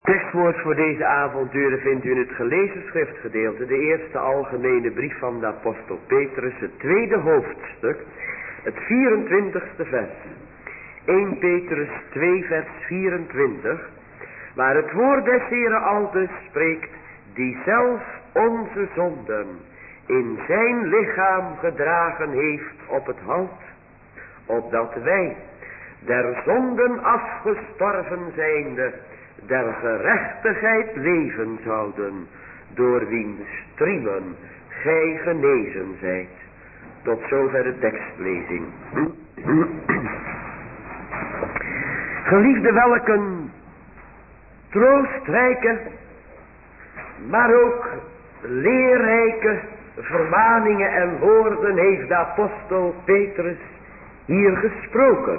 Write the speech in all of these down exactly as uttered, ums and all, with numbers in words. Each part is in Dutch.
Tekstwoord voor deze avonturen vindt u in het gelezen schriftgedeelte, de eerste algemene brief van de apostel Petrus, het tweede hoofdstuk, het vierentwintigste vers. Eerste Petrus twee vers vierentwintig, waar het woord des Heren aldus spreekt, die zelf onze zonden in zijn lichaam gedragen heeft op het hout, opdat wij, der zonden afgestorven zijnde, der gerechtigheid leven zouden, door wiens striemen gij genezen zijt. Tot zover de tekstlezing. Geliefde, welke troostrijke, maar ook leerrijke vermaningen en woorden heeft de apostel Petrus hier gesproken.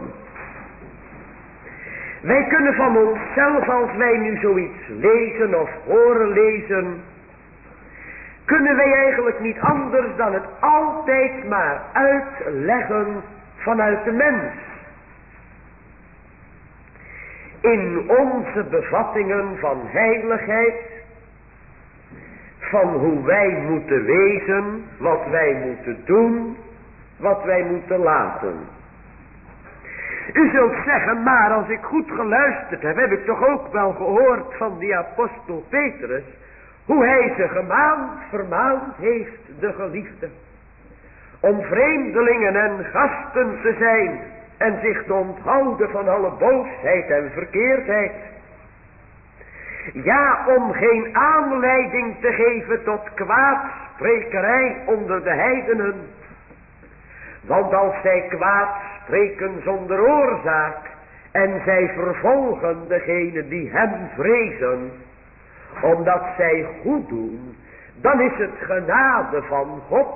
Wij kunnen van onszelf, als wij nu zoiets lezen of horen lezen, kunnen wij eigenlijk niet anders dan het altijd maar uitleggen vanuit de mens. In onze bevattingen van heiligheid, van hoe wij moeten wezen, wat wij moeten doen, wat wij moeten laten. U zult zeggen, maar als ik goed geluisterd heb, heb ik toch ook wel gehoord van die apostel Petrus, hoe hij ze gemaand, vermaand heeft, de geliefde, om vreemdelingen en gasten te zijn en zich te onthouden van alle boosheid en verkeerdheid. Ja, om geen aanleiding te geven tot kwaadsprekerij onder de heidenen. Want als zij kwaad spreken zonder oorzaak en zij vervolgen degene die hem vrezen, omdat zij goed doen, dan is het genade van God.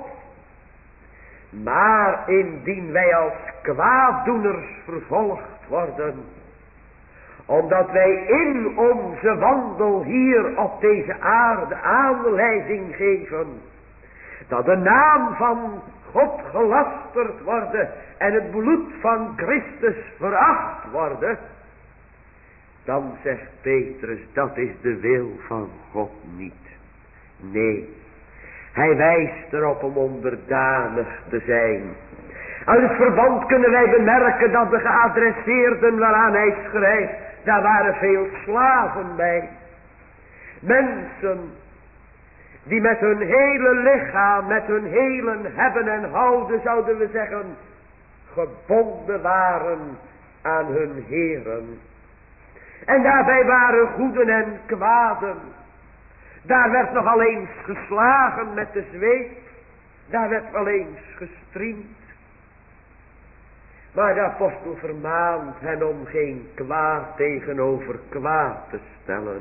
Maar indien wij als kwaaddoeners vervolgd worden, omdat wij in onze wandel hier op deze aarde aanleiding geven, dat de naam van God gelasterd worden en het bloed van Christus veracht worden, dan zegt Petrus, dat is de wil van God niet. Nee, hij wijst erop om onderdanig te zijn. Uit het verband kunnen wij bemerken dat de geadresseerden waaraan hij schrijft, daar waren veel slaven bij. Mensen die met hun hele lichaam, met hun hele hebben en houden, zouden we zeggen, gebonden waren aan hun heren. En daarbij waren goeden en kwaden. Daar werd nog al eens geslagen met de zweep. Daar werd wel eens gestriemd. Maar de apostel vermaant hen om geen kwaad tegenover kwaad te stellen,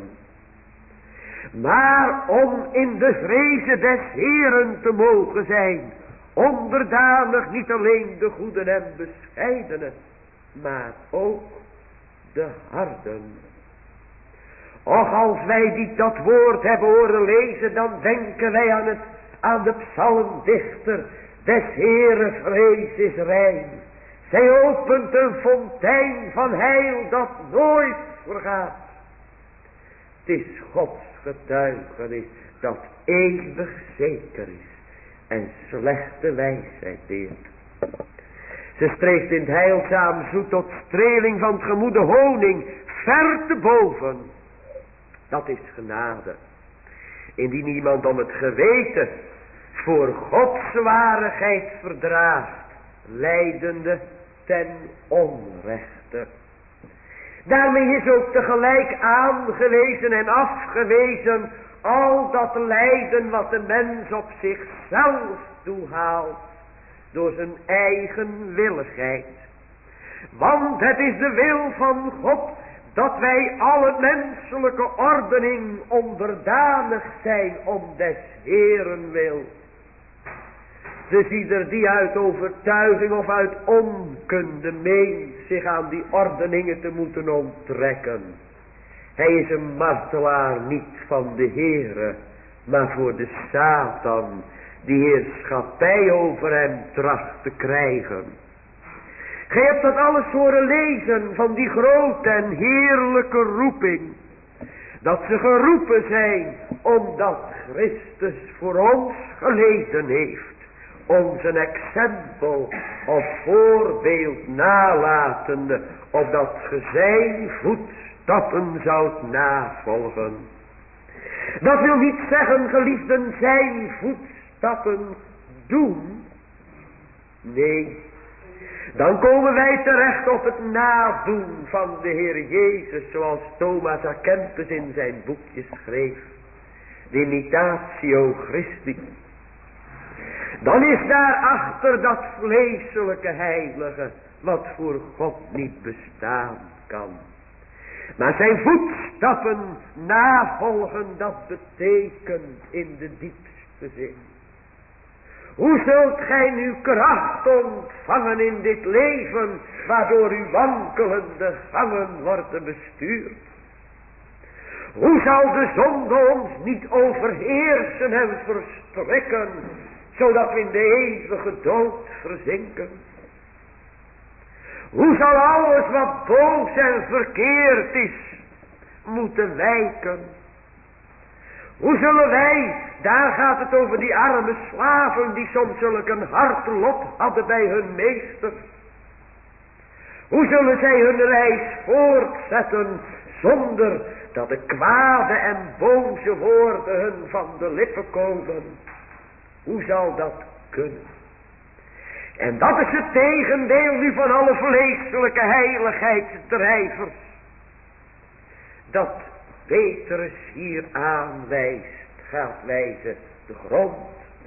maar om in de vreze des Heeren te mogen zijn, onderdanig niet alleen de goeden en bescheidenen, maar ook de harden. Och, als wij die dat woord hebben horen lezen, dan denken wij aan het, aan de psalmdichter, des Heeren vrees is rein. Zij opent een fontein van heil dat nooit vergaat. Het is Gods getuigenis dat eeuwig zeker is en slechte wijsheid leert. Ze streeft in het heilzaam zoet tot streling van het gemoede honing, ver te boven. Dat is genade. Indien iemand om het geweten voor Gods zwarigheid verdraagt, lijdende ten onrechte. Daarmee is ook tegelijk aangewezen en afgewezen al dat lijden wat de mens op zichzelf toehaalt door zijn eigen willigheid. Want het is de wil van God dat wij alle menselijke ordening onderdanig zijn om des Heeren wil. Dus ieder die uit overtuiging of uit onkunde meent zich aan die ordeningen te moeten onttrekken, hij is een martelaar niet van de Heere, maar voor de Satan, die heerschappij over hem tracht te krijgen. Gij hebt dat alles horen lezen van die grote en heerlijke roeping Dat ze geroepen zijn, omdat Christus voor ons geleden heeft. Ons een exempel of voorbeeld nalatende, opdat ge zijn voetstappen zoudt navolgen. Dat wil niet zeggen, geliefden, zijn voetstappen doen. Nee, dan komen wij terecht op het nadoen van de Heer Jezus, zoals Thomas à Kempis in zijn boekje schreef. De imitatio Christi. Dan is daarachter dat vleeselijke heilige, wat voor God niet bestaan kan. Maar zijn voetstappen navolgen, dat betekent in de diepste zin. Hoe zult gij nu kracht ontvangen in dit leven, waardoor uw wankelende gangen worden bestuurd? Hoe zal de zonde ons niet overheersen en verstrikken, zodat we in de eeuwige dood verzinken? Hoe zal alles wat boos en verkeerd is, moeten wijken? Hoe zullen wij, daar gaat het over die arme slaven die soms zulk een hard lot hadden bij hun meester. Hoe zullen zij hun reis voortzetten zonder dat de kwade en boze woorden hun van de lippen komen? Hoe zal dat kunnen? En dat is het tegendeel nu van alle vleeselijke heiligheidsdrijvers. Dat Petrus hier aanwijst, gaat wijzen de grond.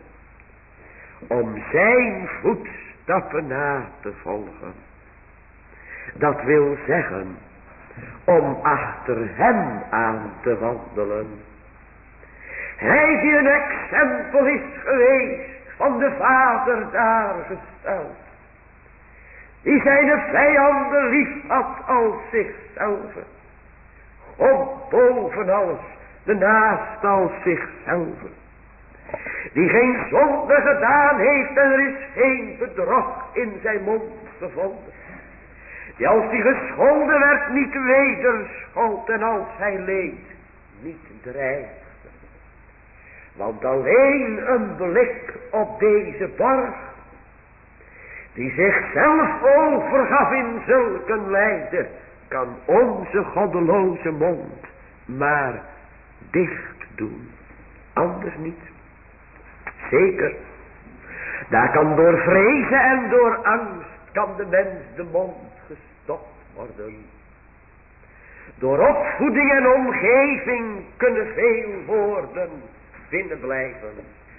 Om zijn voetstappen na te volgen. Dat wil zeggen, om achter hem aan te wandelen. Hij die een exempel is geweest, van de Vader daar gesteld. Die zijn vijanden lief had als zichzelf. God boven alles, de naast als zichzelf. Die geen zonde gedaan heeft en er is geen bedrog in zijn mond gevonden. Die als die gescholden werd niet wederschold en als hij leed niet dreigde. Want alleen een blik op deze borg, die zichzelf overgaf in zulke lijden, kan onze goddeloze mond maar dicht doen. Anders niet. Zeker. Daar kan door vrezen en door angst, kan de mens de mond gestopt worden. Door opvoeding en omgeving kunnen veel woorden binnen blijven.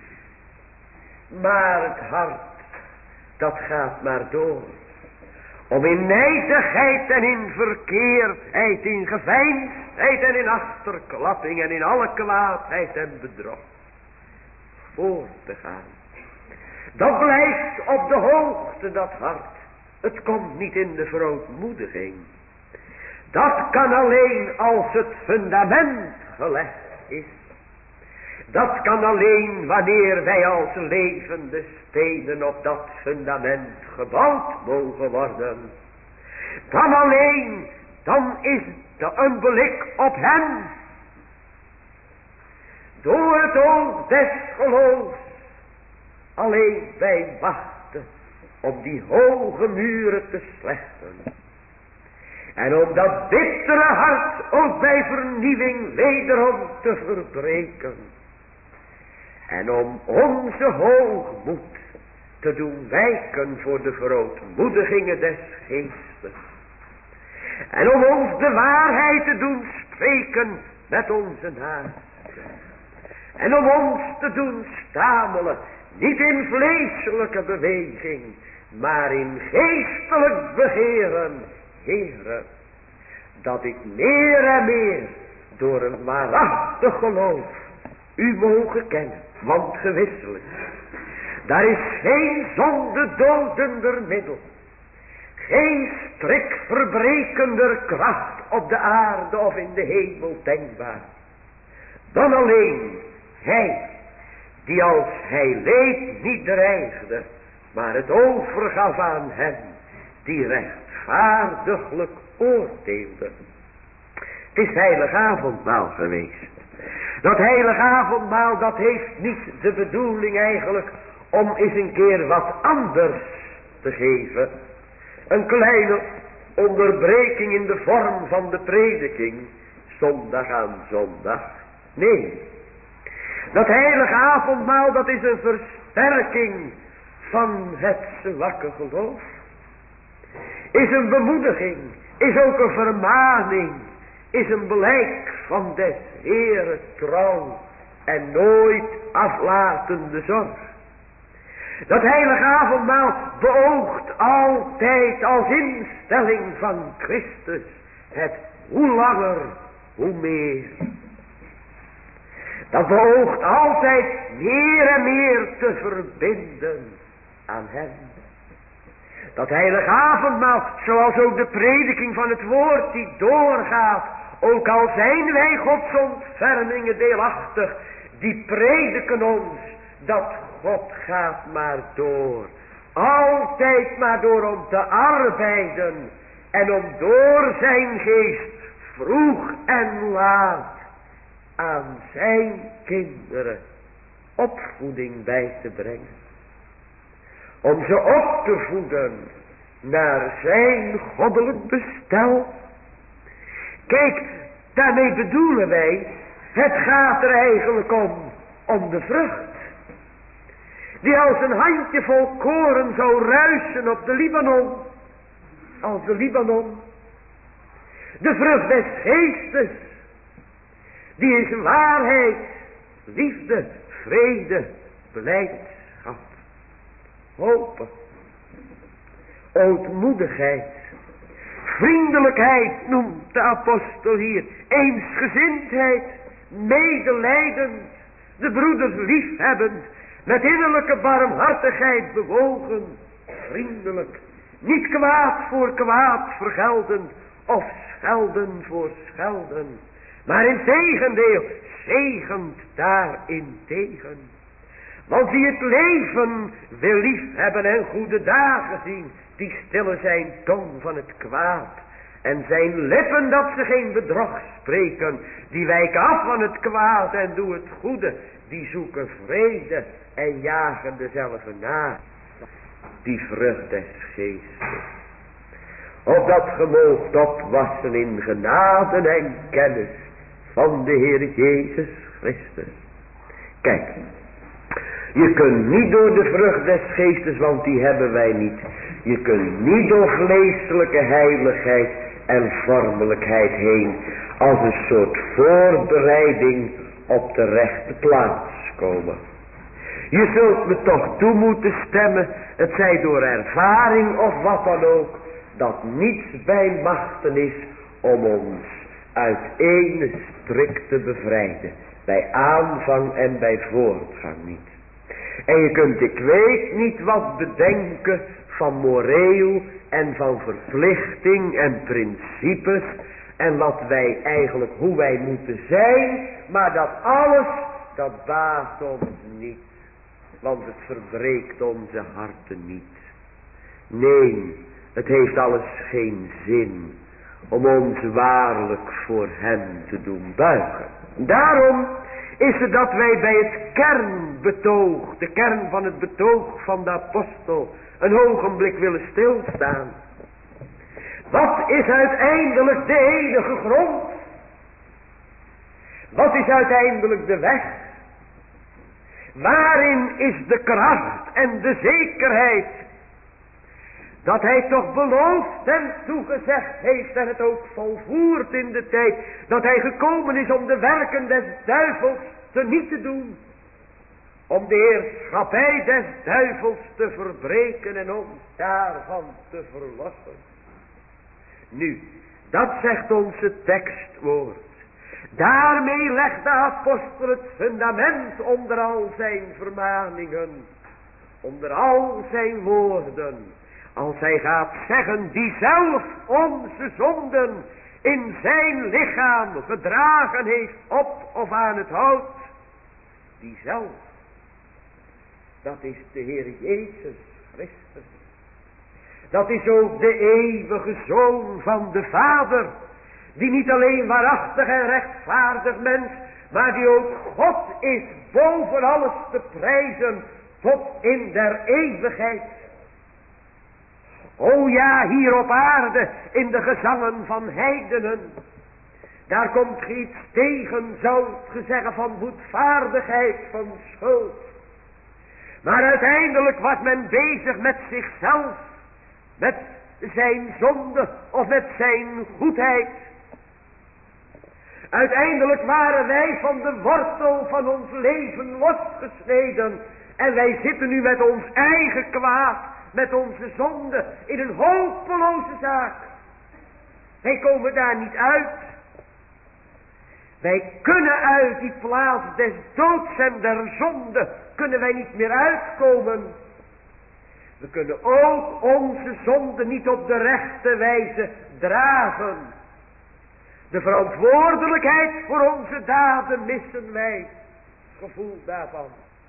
Maar het hart, dat gaat maar door. Om in nijdigheid en in verkeerdheid, in geveinsdheid en in achterklapping en in alle kwaadheid en bedrog voor te gaan. Dat blijft op de hoogte, dat hart. Het komt niet in de verootmoediging. Dat kan alleen als het fundament gelegd is. Dat kan alleen wanneer wij als levende stenen op dat fundament gebouwd mogen worden. Dan alleen, dan is er een blik op hem. Door het oog des geloofs alleen wij wachten om die hoge muren te slechten. En om dat bittere hart ook bij vernieuwing wederom te verbreken. En om onze hoogmoed te doen wijken voor de verootmoedigingen des geestes. En om ons de waarheid te doen spreken met onze naasten. En om ons te doen stamelen, niet in vleeselijke beweging, maar in geestelijk begeren. Heere, dat ik meer en meer door een waarachtig geloof u mogen kennen. Want gewisselijk, daar is geen zonde dodender middel, geen strik verbrekender kracht op de aarde of in de hemel denkbaar, dan alleen hij, die als hij leed niet dreigde, maar het overgaf aan hem, die rechtvaardiglijk oordeelde. Het is heilig avondmaal geweest. Dat heilig avondmaal, dat heeft niet de bedoeling eigenlijk om eens een keer wat anders te geven. Een kleine onderbreking in de vorm van de prediking, zondag aan zondag. Nee, dat heilige avondmaal, dat is een versterking van het zwakke geloof. Is een bemoediging, is ook een vermaning, is een blijk van des Heeren trouw en nooit aflatende zorg. Dat heilige avondmaal beoogt altijd als instelling van Christus het hoe langer, hoe meer. Dat beoogt altijd meer en meer te verbinden aan hem. Dat heilige avondmaal, zoals ook de prediking van het woord die doorgaat, ook al zijn wij Gods ontfermingen deelachtig, die prediken ons dat God gaat maar door. Altijd maar door om te arbeiden en om door zijn geest vroeg en laat aan zijn kinderen opvoeding bij te brengen. Om ze op te voeden naar zijn goddelijk bestel. Kijk, daarmee bedoelen wij, het gaat er eigenlijk om, om de vrucht. Die als een handjevol koren zou ruisen op de Libanon. Als de Libanon. De vrucht des geestes. Die is waarheid, liefde, vrede, blijdschap, hoop, ootmoedigheid, vriendelijkheid noemt de apostel hier, eensgezindheid, medelijdend, de broeders liefhebbend, met innerlijke barmhartigheid bewogen, vriendelijk, niet kwaad voor kwaad vergeldend of schelden voor schelden, maar in tegendeel, zegend daarin tegen. Want wie het leven wil liefhebben en goede dagen zien, die stillen zijn tong van het kwaad. En zijn lippen dat ze geen bedrog spreken, die wijken af van het kwaad en doen het goede. Die zoeken vrede en jagen dezelfde na. Die vrucht des geestes. Opdat ge moogt opwassen in genade en kennis van de Heer Jezus Christus. Kijk, je kunt niet door de vrucht des geestes, want die hebben wij niet. Je kunt niet door vleeselijke heiligheid en vormelijkheid heen, als een soort voorbereiding op de rechte plaats komen. Je zult me toch toe moeten stemmen, het zij door ervaring of wat dan ook, dat niets bij machten is om ons uit ene strik te bevrijden. Bij aanvang en bij voortgang niet. En je kunt, ik weet niet wat bedenken van moreel en van verplichting en principes. En wat wij eigenlijk, hoe wij moeten zijn. Maar dat alles, dat baat ons niet. Want het verbreekt onze harten niet. Nee, het heeft alles geen zin om ons waarlijk voor hem te doen buigen. Daarom is het dat wij bij het kernbetoog, de kern van het betoog van de apostel, een ogenblik willen stilstaan. Wat is uiteindelijk de enige grond? Wat is uiteindelijk de weg? Waarin is de kracht en de zekerheid dat hij toch beloofd en toegezegd heeft en het ook volvoert in de tijd dat hij gekomen is om de werken des duivels te niet te doen. Om de heerschappij des duivels te verbreken en ons daarvan te verlossen. Nu, dat zegt onze tekstwoord. Daarmee legt de apostel het fundament onder al zijn vermaningen. Onder al zijn woorden. Als hij gaat zeggen, die zelf onze zonden in zijn lichaam gedragen heeft op of aan het hout. Die zelf, dat is de Heer Jezus Christus. Dat is ook de eeuwige Zoon van de Vader, die niet alleen waarachtig en rechtvaardig mens, maar die ook God is boven alles te prijzen tot in der eeuwigheid. O ja, hier op aarde in de gezangen van heidenen, daar komt ge iets tegen, zou ge zeggen, van boetvaardigheid, van schuld. Maar uiteindelijk was men bezig met zichzelf, met zijn zonde of met zijn goedheid. Uiteindelijk waren wij van de wortel van ons leven losgesneden. En wij zitten nu met ons eigen kwaad, met onze zonde, in een hopeloze zaak. Wij komen daar niet uit. Wij kunnen uit die plaats des doods en der zonde, kunnen wij niet meer uitkomen. We kunnen ook onze zonde niet op de rechte wijze dragen. De verantwoordelijkheid voor onze daden missen wij, gevoel daarvan.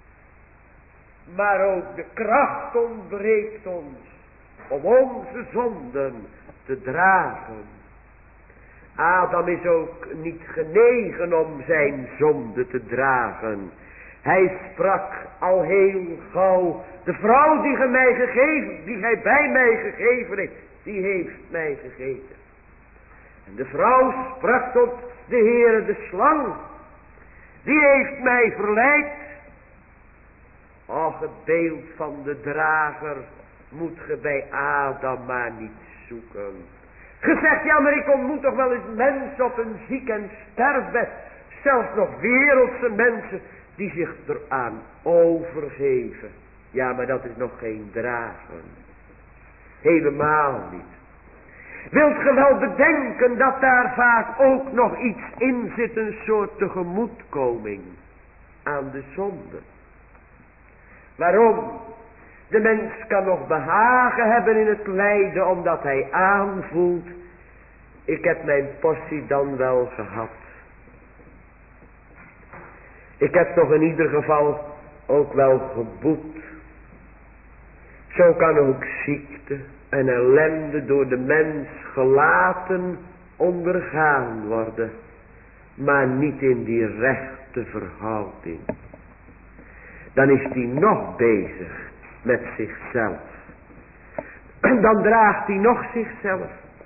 Maar ook de kracht ontbreekt ons om onze zonden te dragen. Adam is ook niet genegen om zijn zonde te dragen. Hij sprak al heel gauw, de vrouw die gij mij gegeven, die gij bij mij gegeven heeft, die heeft mij gegeten. En de vrouw sprak tot de Heere, de slang, die heeft mij verleid. Och, het beeld van de drager moet ge bij Adam maar niet zoeken. Ge zegt, ja, maar ik ontmoet toch wel eens mensen op een ziek en sterfbed, zelfs nog wereldse mensen die zich eraan overgeven. Ja, maar dat is nog geen dragen. Helemaal niet. Wilt ge wel bedenken dat daar vaak ook nog iets in zit, een soort tegemoetkoming aan de zonde. Waarom? De mens kan nog behagen hebben in het lijden, omdat hij aanvoelt, ik heb mijn portie dan wel gehad. Ik heb toch in ieder geval ook wel geboet. Zo kan ook ziekte en ellende door de mens gelaten ondergaan worden, maar niet in die rechte verhouding. Dan is hij nog bezig met zichzelf. Dan draagt hij nog zichzelf.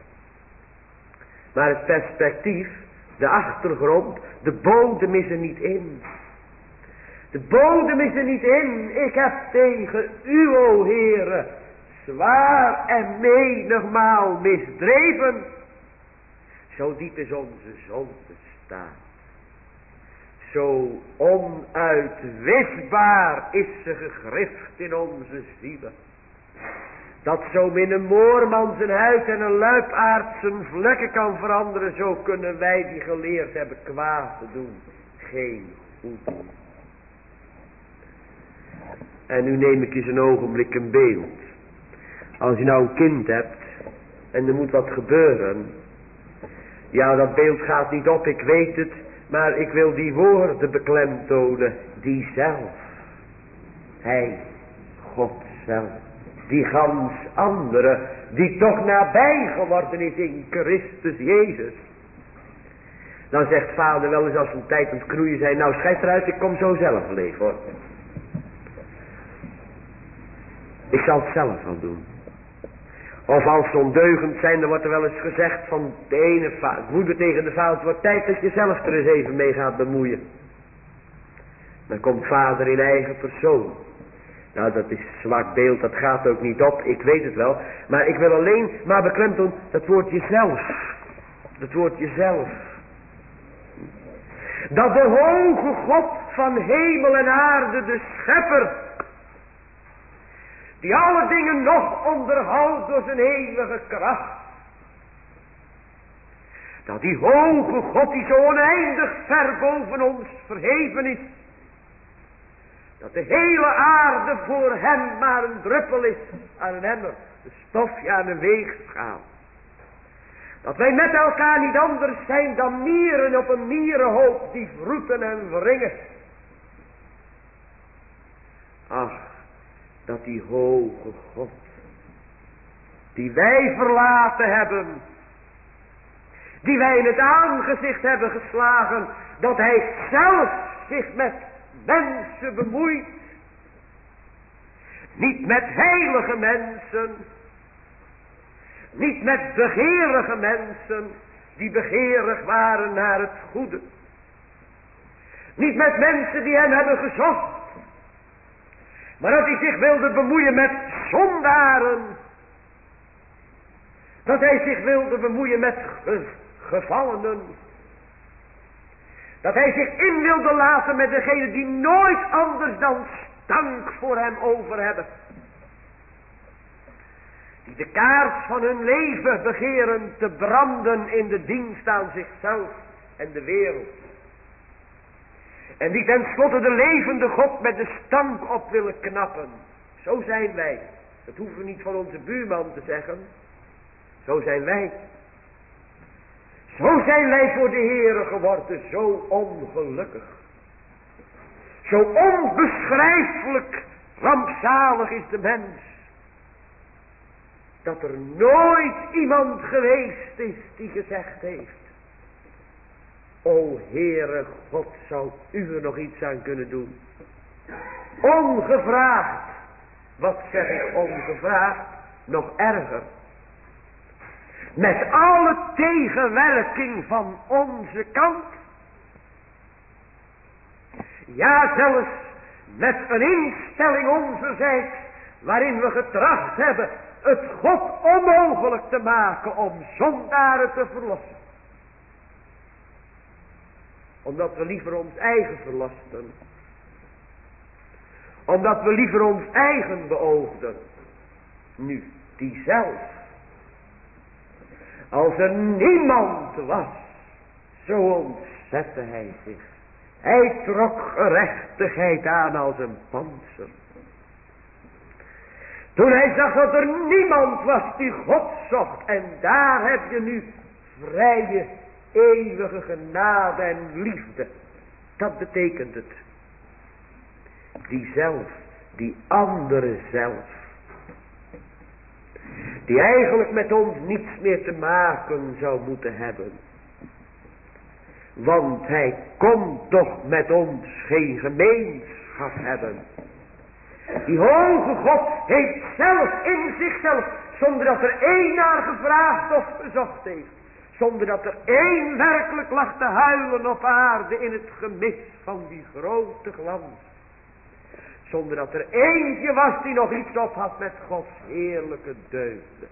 Maar het perspectief, de achtergrond, de bodem is er niet in. De bodem is er niet in. Ik heb tegen u, o Heere, zwaar en menigmaal misdreven. Zo diep is onze zonde staan. Zo onuitwisbaar is ze gegrift in onze zielen. Dat zo min een moorman zijn huid en een luipaard zijn vlekken kan veranderen, zo kunnen wij die geleerd hebben kwaad te doen, geen goed doen. En nu neem ik eens een ogenblik een beeld. Als je nou een kind hebt en er moet wat gebeuren. Ja, dat beeld gaat niet op, ik weet het. Maar ik wil die woorden beklemtonen. Die zelf. Hij, God zelf. Die gans andere. Die toch nabij geworden is in Christus Jezus. Dan zegt vader wel eens als we een tijd aan het knoeien zijn. Nou schijt eruit, ik kom zo zelf leven hoor. Ik zal het zelf wel doen. Of als ze ondeugend zijn, dan wordt er wel eens gezegd van de ene va- moeder tegen de vader, het wordt tijd dat je zelf er eens even mee gaat bemoeien. Dan komt vader in eigen persoon. Nou, dat is een zwak beeld, dat gaat ook niet op, ik weet het wel. Maar ik wil alleen maar beklemtonen, dat woordje zelf. Dat woordje zelf. Dat de hoge God van hemel en aarde, de schepper, die alle dingen nog onderhoudt door zijn eeuwige kracht. Dat die hoge God die zo oneindig ver boven ons verheven is. Dat de hele aarde voor hem maar een druppel is aan een emmer. Een stofje aan een weegschaal. Dat wij met elkaar niet anders zijn dan mieren op een mierenhoop die vroeten en wringen. Ach. Dat die hoge God, die wij verlaten hebben, die wij in het aangezicht hebben geslagen, dat hij zelf zich met mensen bemoeit. Niet met heilige mensen, niet met begeerige mensen, die begeerig waren naar het goede. Niet met mensen die hem hebben gezocht, maar dat hij zich wilde bemoeien met zondaren. Dat hij zich wilde bemoeien met ge- gevallenen. Dat hij zich in wilde laten met degenen die nooit anders dan stank voor hem over hebben. Die de kaars van hun leven begeren te branden in de dienst aan zichzelf en de wereld. En die tenslotte de levende God met de stank op willen knappen. Zo zijn wij. Dat hoeven we niet van onze buurman te zeggen. Zo zijn wij. Zo zijn wij voor de Heere geworden. Zo ongelukkig. Zo onbeschrijfelijk rampzalig is de mens. Dat er nooit iemand geweest is die gezegd heeft: o Heere God, zou u er nog iets aan kunnen doen? Ongevraagd. Wat zeg ik ongevraagd? Nog erger. Met alle tegenwerking van onze kant. Ja, zelfs met een instelling onzerzijds, waarin we getracht hebben het God onmogelijk te maken om zondaren te verlossen. Omdat we liever ons eigen verlasten. Omdat we liever ons eigen beoogden. Nu, die zelf. Als er niemand was, zo ontzette hij zich. Hij trok gerechtigheid aan als een pantser. Toen hij zag dat er niemand was die God zocht. En daar heb je nu vrije, eeuwige genade en liefde. Dat betekent het. Die zelf, die andere zelf. Die eigenlijk met ons niets meer te maken zou moeten hebben. Want hij kon toch met ons geen gemeenschap hebben. Die hoge God heeft zelf in zichzelf, zonder dat er één naar gevraagd of gezocht heeft. Zonder dat er één werkelijk lag te huilen op aarde in het gemis van die grote glans. Zonder dat er eentje was die nog iets op had met Gods heerlijke deugden.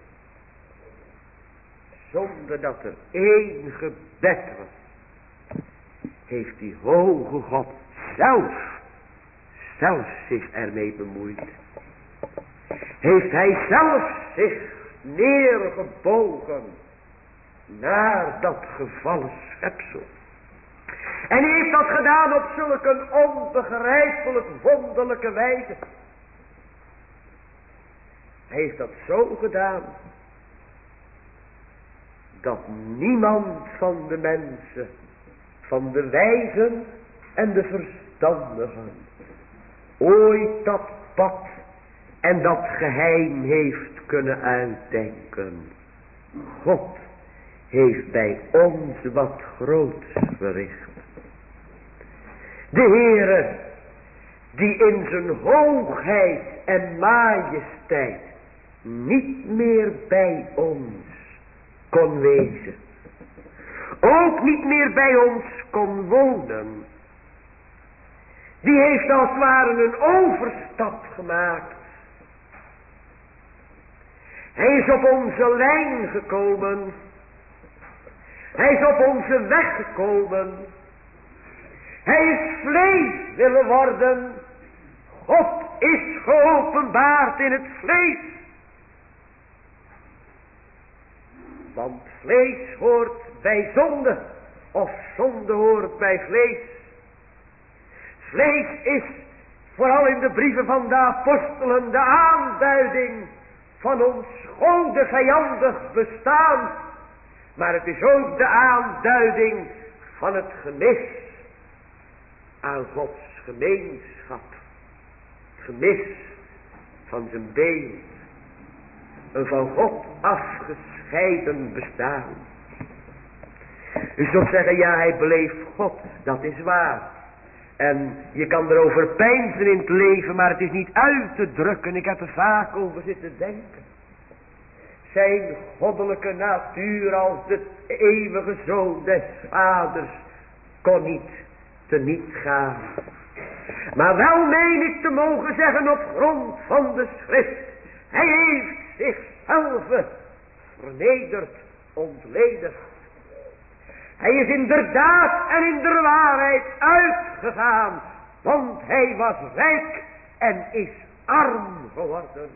Zonder dat er één gebed was, heeft die hoge God zelf, zelf zich ermee bemoeid. Heeft hij zelf zich neergebogen naar dat gevallen schepsel. En hij heeft dat gedaan op zulke onbegrijpelijk wonderlijke wijze. Hij heeft dat zo gedaan, dat niemand van de mensen, van de wijzen en de verstandigen, ooit dat pad en dat geheim heeft kunnen uitdenken. God heeft bij ons wat groots verricht. De Heere, die in zijn hoogheid en majesteit niet meer bij ons kon wezen. Ook niet meer bij ons kon wonen. Die heeft als het ware een overstap gemaakt. Hij is op onze lijn gekomen. Hij is op onze weg gekomen. Hij is vlees willen worden. God is geopenbaard in het vlees. Want vlees hoort bij zonde. Of zonde hoort bij vlees. Vlees is vooral in de brieven van de apostelen de aanduiding van ons gode vijandig bestaan. Maar het is ook de aanduiding van het gemis aan Gods gemeenschap. Het gemis van zijn beeld. Een van God afgescheiden bestaan. U zult zeggen, ja, hij bleef God. Dat is waar. En je kan erover peinzen in het leven, maar het is niet uit te drukken. Ik heb er vaak over zitten denken. Zijn goddelijke natuur als de eeuwige zoon des vaders kon niet teniet gaan. Maar wel meen ik te mogen zeggen op grond van de schrift. Hij heeft zichzelf vernederd, ontledigd. Hij is inderdaad en in de waarheid uitgegaan. Want hij was rijk en is arm geworden.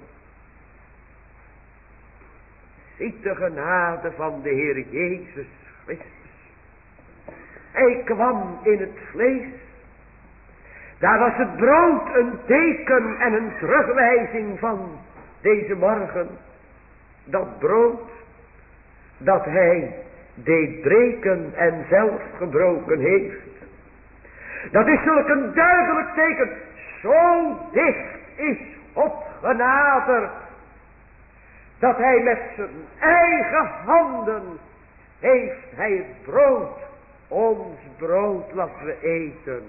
Ziet de genade van de Heer Jezus Christus. Hij kwam in het vlees. Daar was het brood een teken en een terugwijzing van deze morgen. Dat brood dat hij deed breken en zelf gebroken heeft. Dat is zulk een duidelijk teken. Zo dicht is God genaderd. Dat hij met zijn eigen handen heeft hij het brood. Ons brood laten we eten.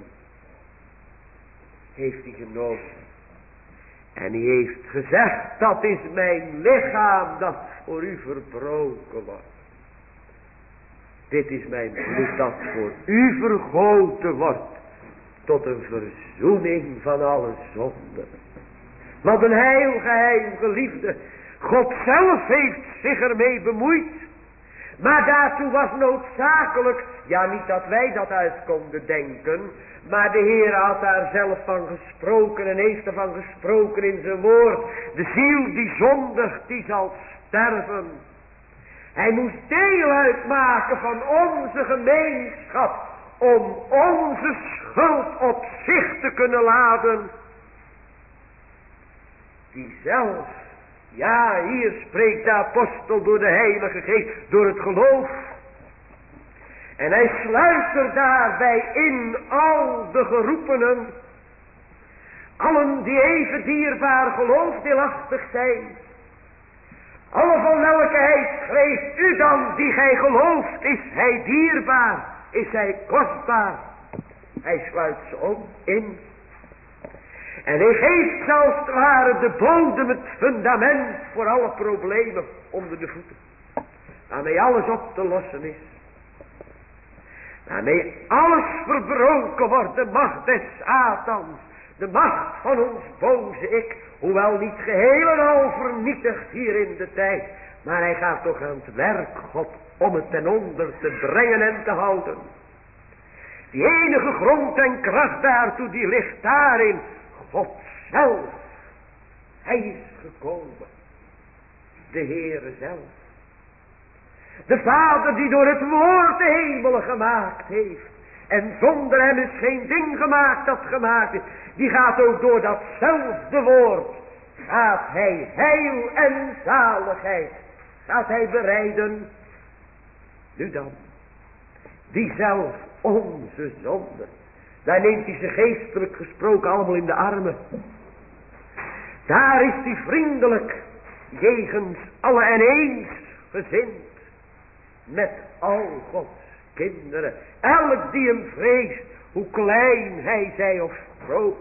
Heeft hij genomen. En hij heeft gezegd, dat is mijn lichaam dat voor u verbroken wordt. Dit is mijn bloed dat voor u vergoten wordt. Tot een verzoening van alle zonden. Wat een heil geheim, geliefde. God zelf heeft zich ermee bemoeid. Maar daartoe was noodzakelijk, ja niet dat wij dat uit konden denken, maar de Heer had daar zelf van gesproken en heeft ervan gesproken in zijn woord. De ziel die zondigt, die zal sterven. Hij moest deel uitmaken van onze gemeenschap, om onze schuld op zich te kunnen laden. Die zelf, ja, hier spreekt de apostel door de Heilige Geest, door het geloof. En hij sluit er daarbij in al de geroepenen, allen die even dierbaar geloofdeelachtig zijn. Alle van welke hij schreef, u dan die gij gelooft, is hij dierbaar, is hij kostbaar. Hij sluit ze ook in. En hij geeft zelfs het ware de bodem, het fundament voor alle problemen onder de voeten. Waarmee alles op te lossen is. Waarmee alles verbroken wordt, de macht des Satans. De macht van ons boze ik. Hoewel niet geheel en al vernietigd hier in de tijd. Maar hij gaat toch aan het werk, God, om het ten onder te brengen en te houden. Die enige grond en kracht daartoe, die ligt daarin. God zelf. Hij is gekomen. De Heere zelf. De Vader die door het woord de hemelen gemaakt heeft. En zonder hem is geen ding gemaakt dat gemaakt is. Die gaat ook door datzelfde woord. Gaat hij heil en zaligheid. Gaat hij bereiden. Nu dan. Die zelf onze zonde. Daar neemt hij ze geestelijk gesproken allemaal in de armen. Daar is hij vriendelijk. Jegens alle en eens gezind. Met al Gods kinderen. Elk die hem vreest. Hoe klein hij zij of groot.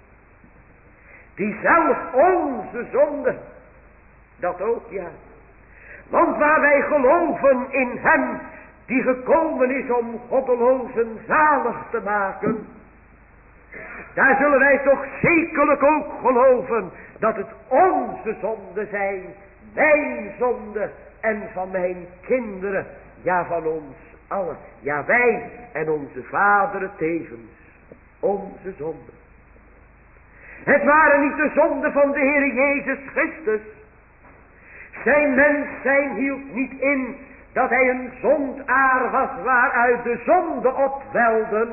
Die zelf onze zonde. Dat ook ja. Want waar wij geloven in hem. Die gekomen is om goddelozen zalig te maken. Daar zullen wij toch zekerlijk ook geloven. Dat het onze zonden zijn. Mijn zonde en van mijn kinderen. Ja, van ons allen. Ja, wij en onze vaderen tevens. Onze zonden. Het waren niet de zonden van de Heer Jezus Christus. Zijn mens zijn hield niet in dat hij een zondaar was waaruit de zonde opwelden.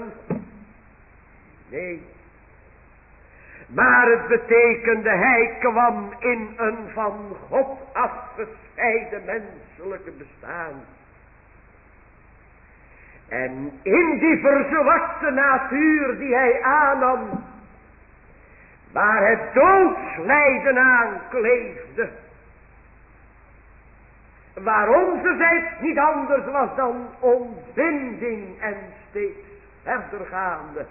Nee. Maar het betekende hij kwam in een van God afgescheiden menselijke bestaan. En in die verzwakte natuur die hij aannam, waar het doodslijden aan kleefde, waar onze vijf niet anders was dan ontbinding en steeds verdergaande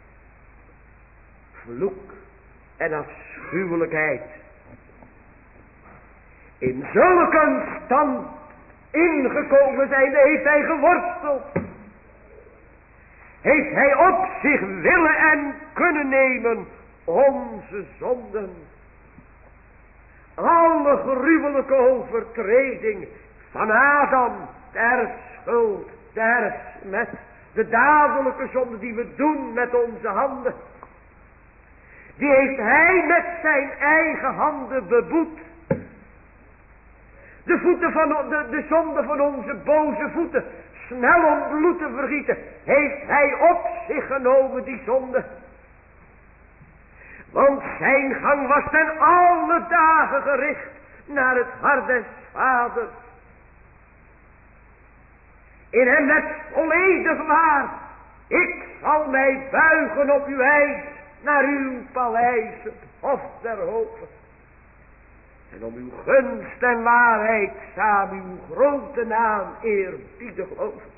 vloek en afschuwelijkheid. In zulke een stand ingekomen zijnde heeft hij geworsteld. Heeft hij op zich willen en kunnen nemen onze zonden. Alle gruwelijke overtreding van Adam, de erfschuld, de erfsmet, de dadelijke zonde die we doen met onze handen. Die heeft hij met zijn eigen handen beboet. De voeten van de, de zonde van onze boze voeten, snel om bloed te vergieten, heeft hij op zich genomen die zonde. Want zijn gang was ten alle dagen gericht naar het hart des vaders. In hem net volledig waar, ik zal mij buigen op uw eis, naar uw paleis, het hof der hoven. En om uw gunst en waarheid samen uw grote naam eerbiedig geloven.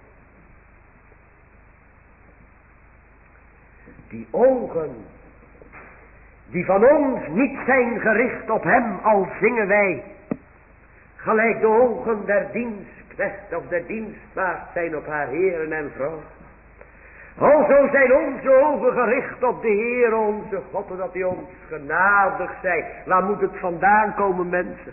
Die ogen, die van ons niet zijn gericht op hem, al zingen wij, gelijk de ogen der dienstknecht of der dienstmaagd zijn op haar heren en vrouwen. Alzo zijn onze ogen gericht op de Heer onze God, dat hij ons genadig zij. Waar moet het vandaan komen, mensen?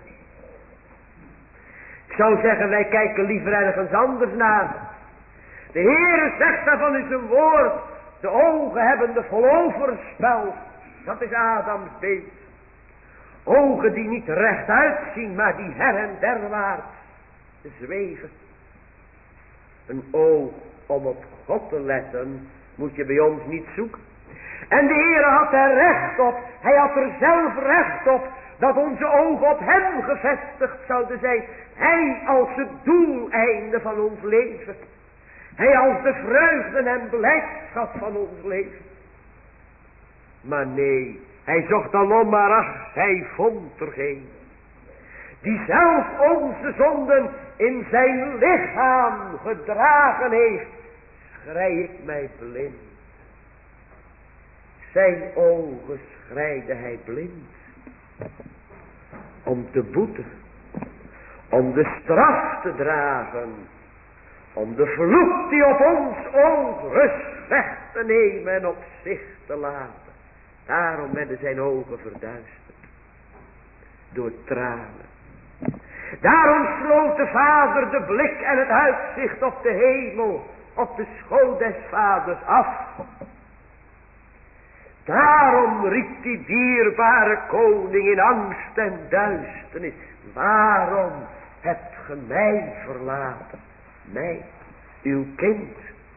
Ik zou zeggen, wij kijken liever ergens anders naar. De Heer zegt daarvan in zijn woord, de ogen hebben de vol overspel. Dat is Adams beeld. Ogen die niet rechtuit zien, maar die her en derwaarts zweven. Een oog om op God te letten, moet je bij ons niet zoeken. En de Heer had er recht op, hij had er zelf recht op, dat onze ogen op hem gevestigd zouden zijn. Hij als het doeleinde van ons leven. Hij als de vreugde en blijdschap van ons leven. Maar nee, hij zocht alom, maar ach, hij vond er geen. Die zelf onze zonden in zijn lichaam gedragen heeft. Schrei ik mij blind. Zijn ogen schreide hij blind. Om te boeten. Om de straf te dragen. Om de vloek die op ons oog rust weg te nemen en op zich te laten. Daarom werden zijn ogen verduisterd. Door tranen. Daarom sloot de vader de blik en het uitzicht op de hemel, op de schoot des vaders af. Daarom riep die dierbare koning in angst en duisternis. Waarom hebt ge mij verlaten? Mij, uw kind.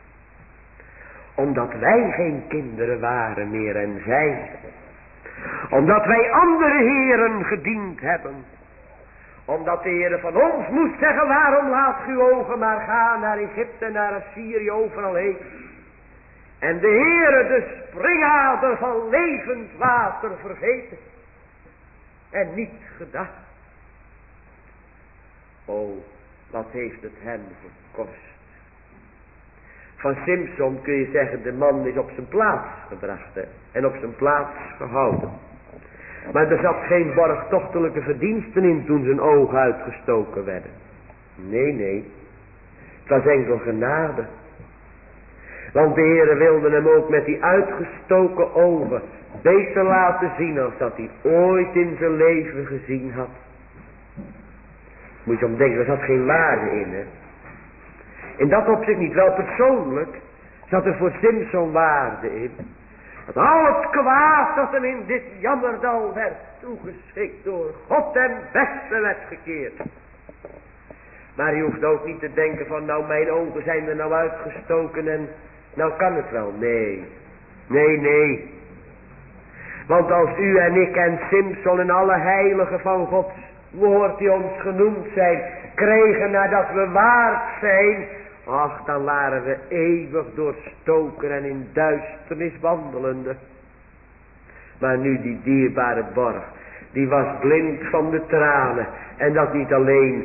Omdat wij geen kinderen waren meer en zij. Omdat wij andere heren gediend hebben. Omdat de Heer van ons moest zeggen, waarom laat uw ogen maar gaan naar Egypte, naar Assyrië, overal heen. En de Heere de springader van levend water vergeten. En niet gedacht. O, wat heeft het hem gekost. Van Simson kun je zeggen, de man is op zijn plaats gebracht hè, en op zijn plaats gehouden. Maar er zat geen borgtochtelijke verdiensten in toen zijn ogen uitgestoken werden. Nee, nee. Het was enkel genade. Want de Heere wilde hem ook met die uitgestoken ogen beter laten zien als dat hij ooit in zijn leven gezien had. Moet je om denken, er zat geen waarde in hè. In dat opzicht niet, wel persoonlijk zat er voor Simson waarde in. Dat al het kwaad dat hem in dit jammerdal werd toegeschikt door God en beste werd gekeerd. Maar je hoeft ook niet te denken van nou mijn ogen zijn er nou uitgestoken en nou kan het wel. Nee, nee, nee. Want als u en ik en Simson en alle heiligen van Gods woord die ons genoemd zijn, kregen nadat we waard zijn, ach, dan waren we eeuwig doorstoken en in duisternis wandelende. Maar nu die dierbare borg, die was blind van de tranen. En dat niet alleen,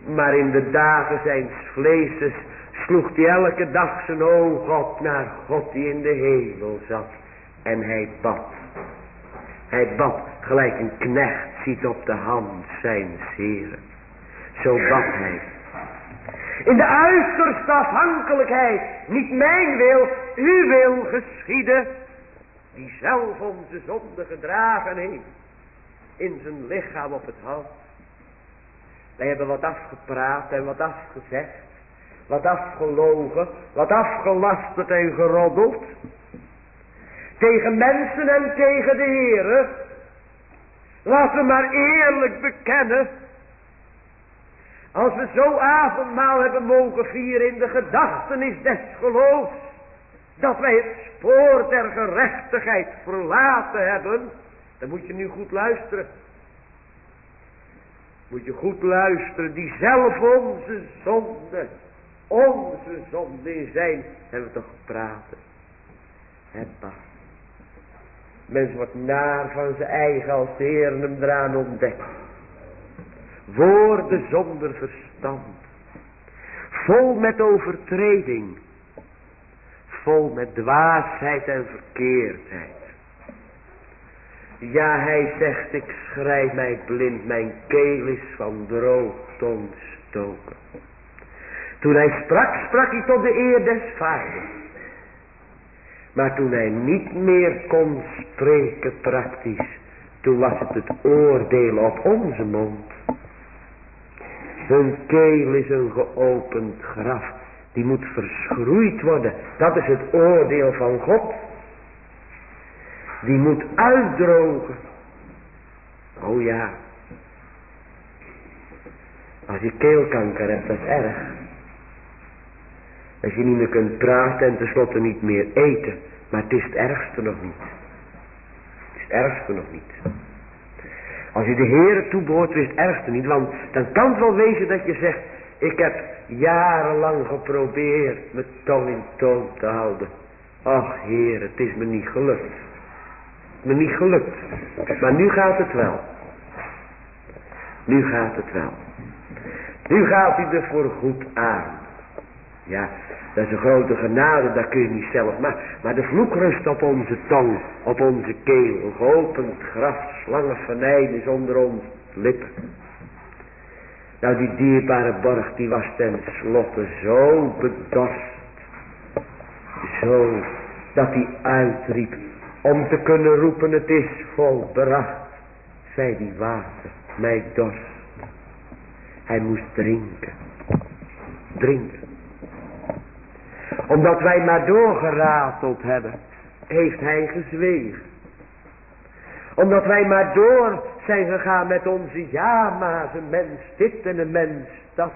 Maar in de dagen zijns vleeses sloeg hij elke dag zijn oog op naar God die in de hemel zat. En hij bad. Hij bad gelijk een knecht ziet op de hand zijns Heren. Zo bad hij. In de uiterste afhankelijkheid. Niet mijn wil, uw wil geschieden. Die zelf onze zonde gedragen heeft. In zijn lichaam op het hout. Wij hebben wat afgepraat en wat afgezegd. Wat afgelogen. Wat afgelasterd en geroddeld. Tegen mensen en tegen de Heere. Laten we maar eerlijk bekennen. Als we zo avondmaal hebben mogen vieren in de gedachtenis des geloofs. Dat wij het spoor der gerechtigheid verlaten hebben. Dan moet je nu goed luisteren. Moet je goed luisteren. Die zelf onze zonde. Onze zonde in zijn. Hebben we toch gepraat. Hebba. Mens wordt naar van zijn eigen als de Heer hem eraan ontdekt. Woorden zonder verstand. Vol met overtreding. Vol met dwaasheid en verkeerdheid. Ja, hij zegt, ik schrijf mij blind, mijn keel is van droogte ontstoken. Toen hij sprak, sprak hij tot de eer des vaders. Maar toen hij niet meer kon spreken praktisch, toen was het het oordeel op onze mond. Hun keel is een geopend graf, die moet verschroeid worden. Dat is het oordeel van God. Die moet uitdrogen. Oh ja. Als je keelkanker hebt, dat is erg. Als je niet meer kunt praten en tenslotte niet meer eten. Maar het is het ergste nog niet. Het is het ergste nog niet. Als je de Heere toebehoort, is het ergste niet. Want dan kan het wel wezen dat je zegt, ik heb jarenlang geprobeerd mijn tong in toom te houden. Ach Heer, het is me niet gelukt. Het is me niet gelukt. Maar nu gaat het wel. Nu gaat het wel. Nu gaat hij er voor goed aan. Ja, dat is een grote genade, dat kun je niet zelf maken. Maar de vloek rust op onze tong, op onze keel. Een geopend graf, slangen venijnen onder onze lippen. Nou, die dierbare borg, die was ten slotte zo bedorst. Zo, dat hij uitriep. Om te kunnen roepen, het is volbracht. Zei die water, mij dorst. Hij moest drinken. Drinken. Omdat wij maar doorgerateld hebben, heeft hij gezwegen. Omdat wij maar door zijn gegaan met onze ja, maar een mens dit en een mens dat,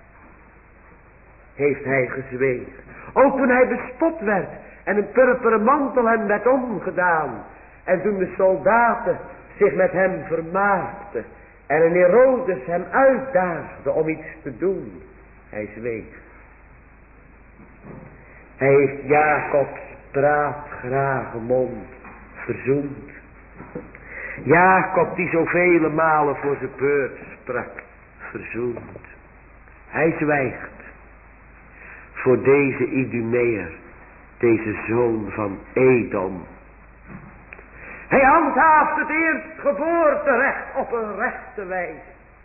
heeft hij gezwegen. Ook toen hij bespot werd en een purperen mantel hem werd omgedaan. En toen de soldaten zich met hem vermaakten en een Herodes hem uitdaagde om iets te doen. Hij zweeg. Hij heeft Jacobs praatgrage mond verzoend. Jacob die zo vele malen voor zijn beurt sprak, verzoend. Hij zwijgt voor deze Idumeër, deze zoon van Edom. Hij handhaaft het eerstgeboorterecht op een rechte wijze.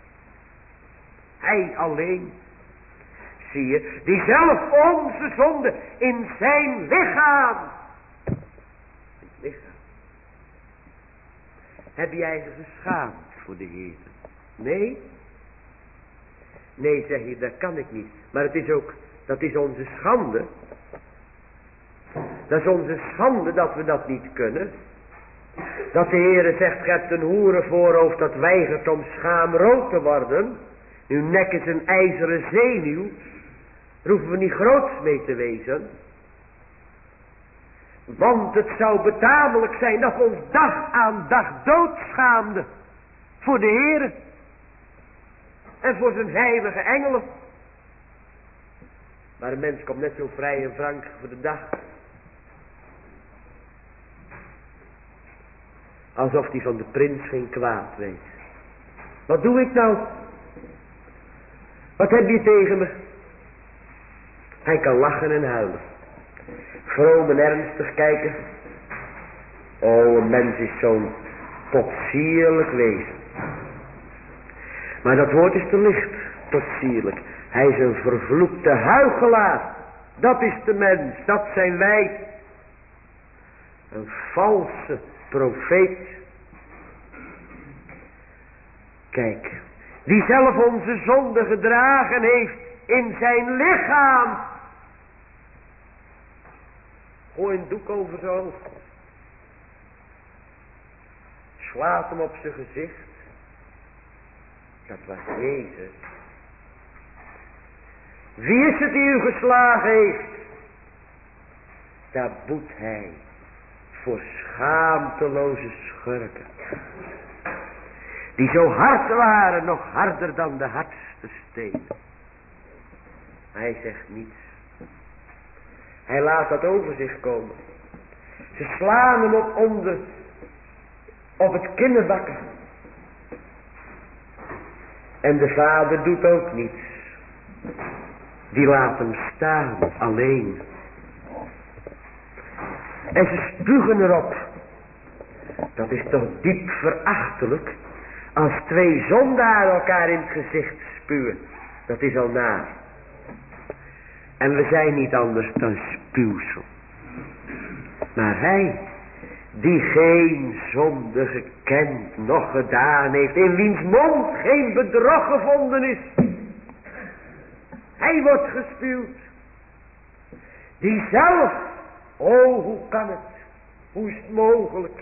Hij alleen. Zie je, die zelf onze zonde in zijn lichaam. lichaam. Heb jij je geschaamd voor de Heer? Nee? Nee, zeg je, dat kan ik niet. Maar het is ook, dat is onze schande. Dat is onze schande dat we dat niet kunnen. Dat de Heer zegt, je hebt een hoerenvoorhoofd dat weigert om schaamrood te worden. Uw nek is een ijzeren zenuw. Daar hoeven we niet groots mee te wezen. Want het zou betamelijk zijn dat we ons dag aan dag doodschaamden. Voor de Heer. En voor zijn heilige engelen. Maar een mens komt net zo vrij en frank voor de dag. Alsof hij van de prins geen kwaad weet. Wat doe ik nou? Wat heb je tegen me? Hij kan lachen en huilen. Vroom en ernstig kijken. O, een mens is zo'n potsierlijk wezen. Maar dat woord is te licht, potsierlijk. Hij is een vervloekte huichelaar. Dat is de mens, dat zijn wij. Een valse profeet. Kijk, die zelf onze zonde gedragen heeft in zijn lichaam. Gooi een doek over zijn hoofd. Slaat hem op zijn gezicht. Dat was Jezus. Wie is het die u geslagen heeft? Daar boet hij voor schaamteloze schurken. Die zo hard waren, nog harder dan de hardste steen. Hij zegt niets. Hij laat dat over zich komen. Ze slaan hem op onder, op het kinderbakken. En de vader doet ook niets. Die laat hem staan, alleen. En ze spugen erop. Dat is toch diep verachtelijk. Als twee zondaren elkaar in het gezicht spuwen. Dat is al naar. En we zijn niet anders dan spuwsel. Maar hij, die geen zonde gekend nog gedaan heeft, in wiens mond geen bedrog gevonden is. Hij wordt gespuwd. Die zelf, oh hoe kan het, hoe is het mogelijk?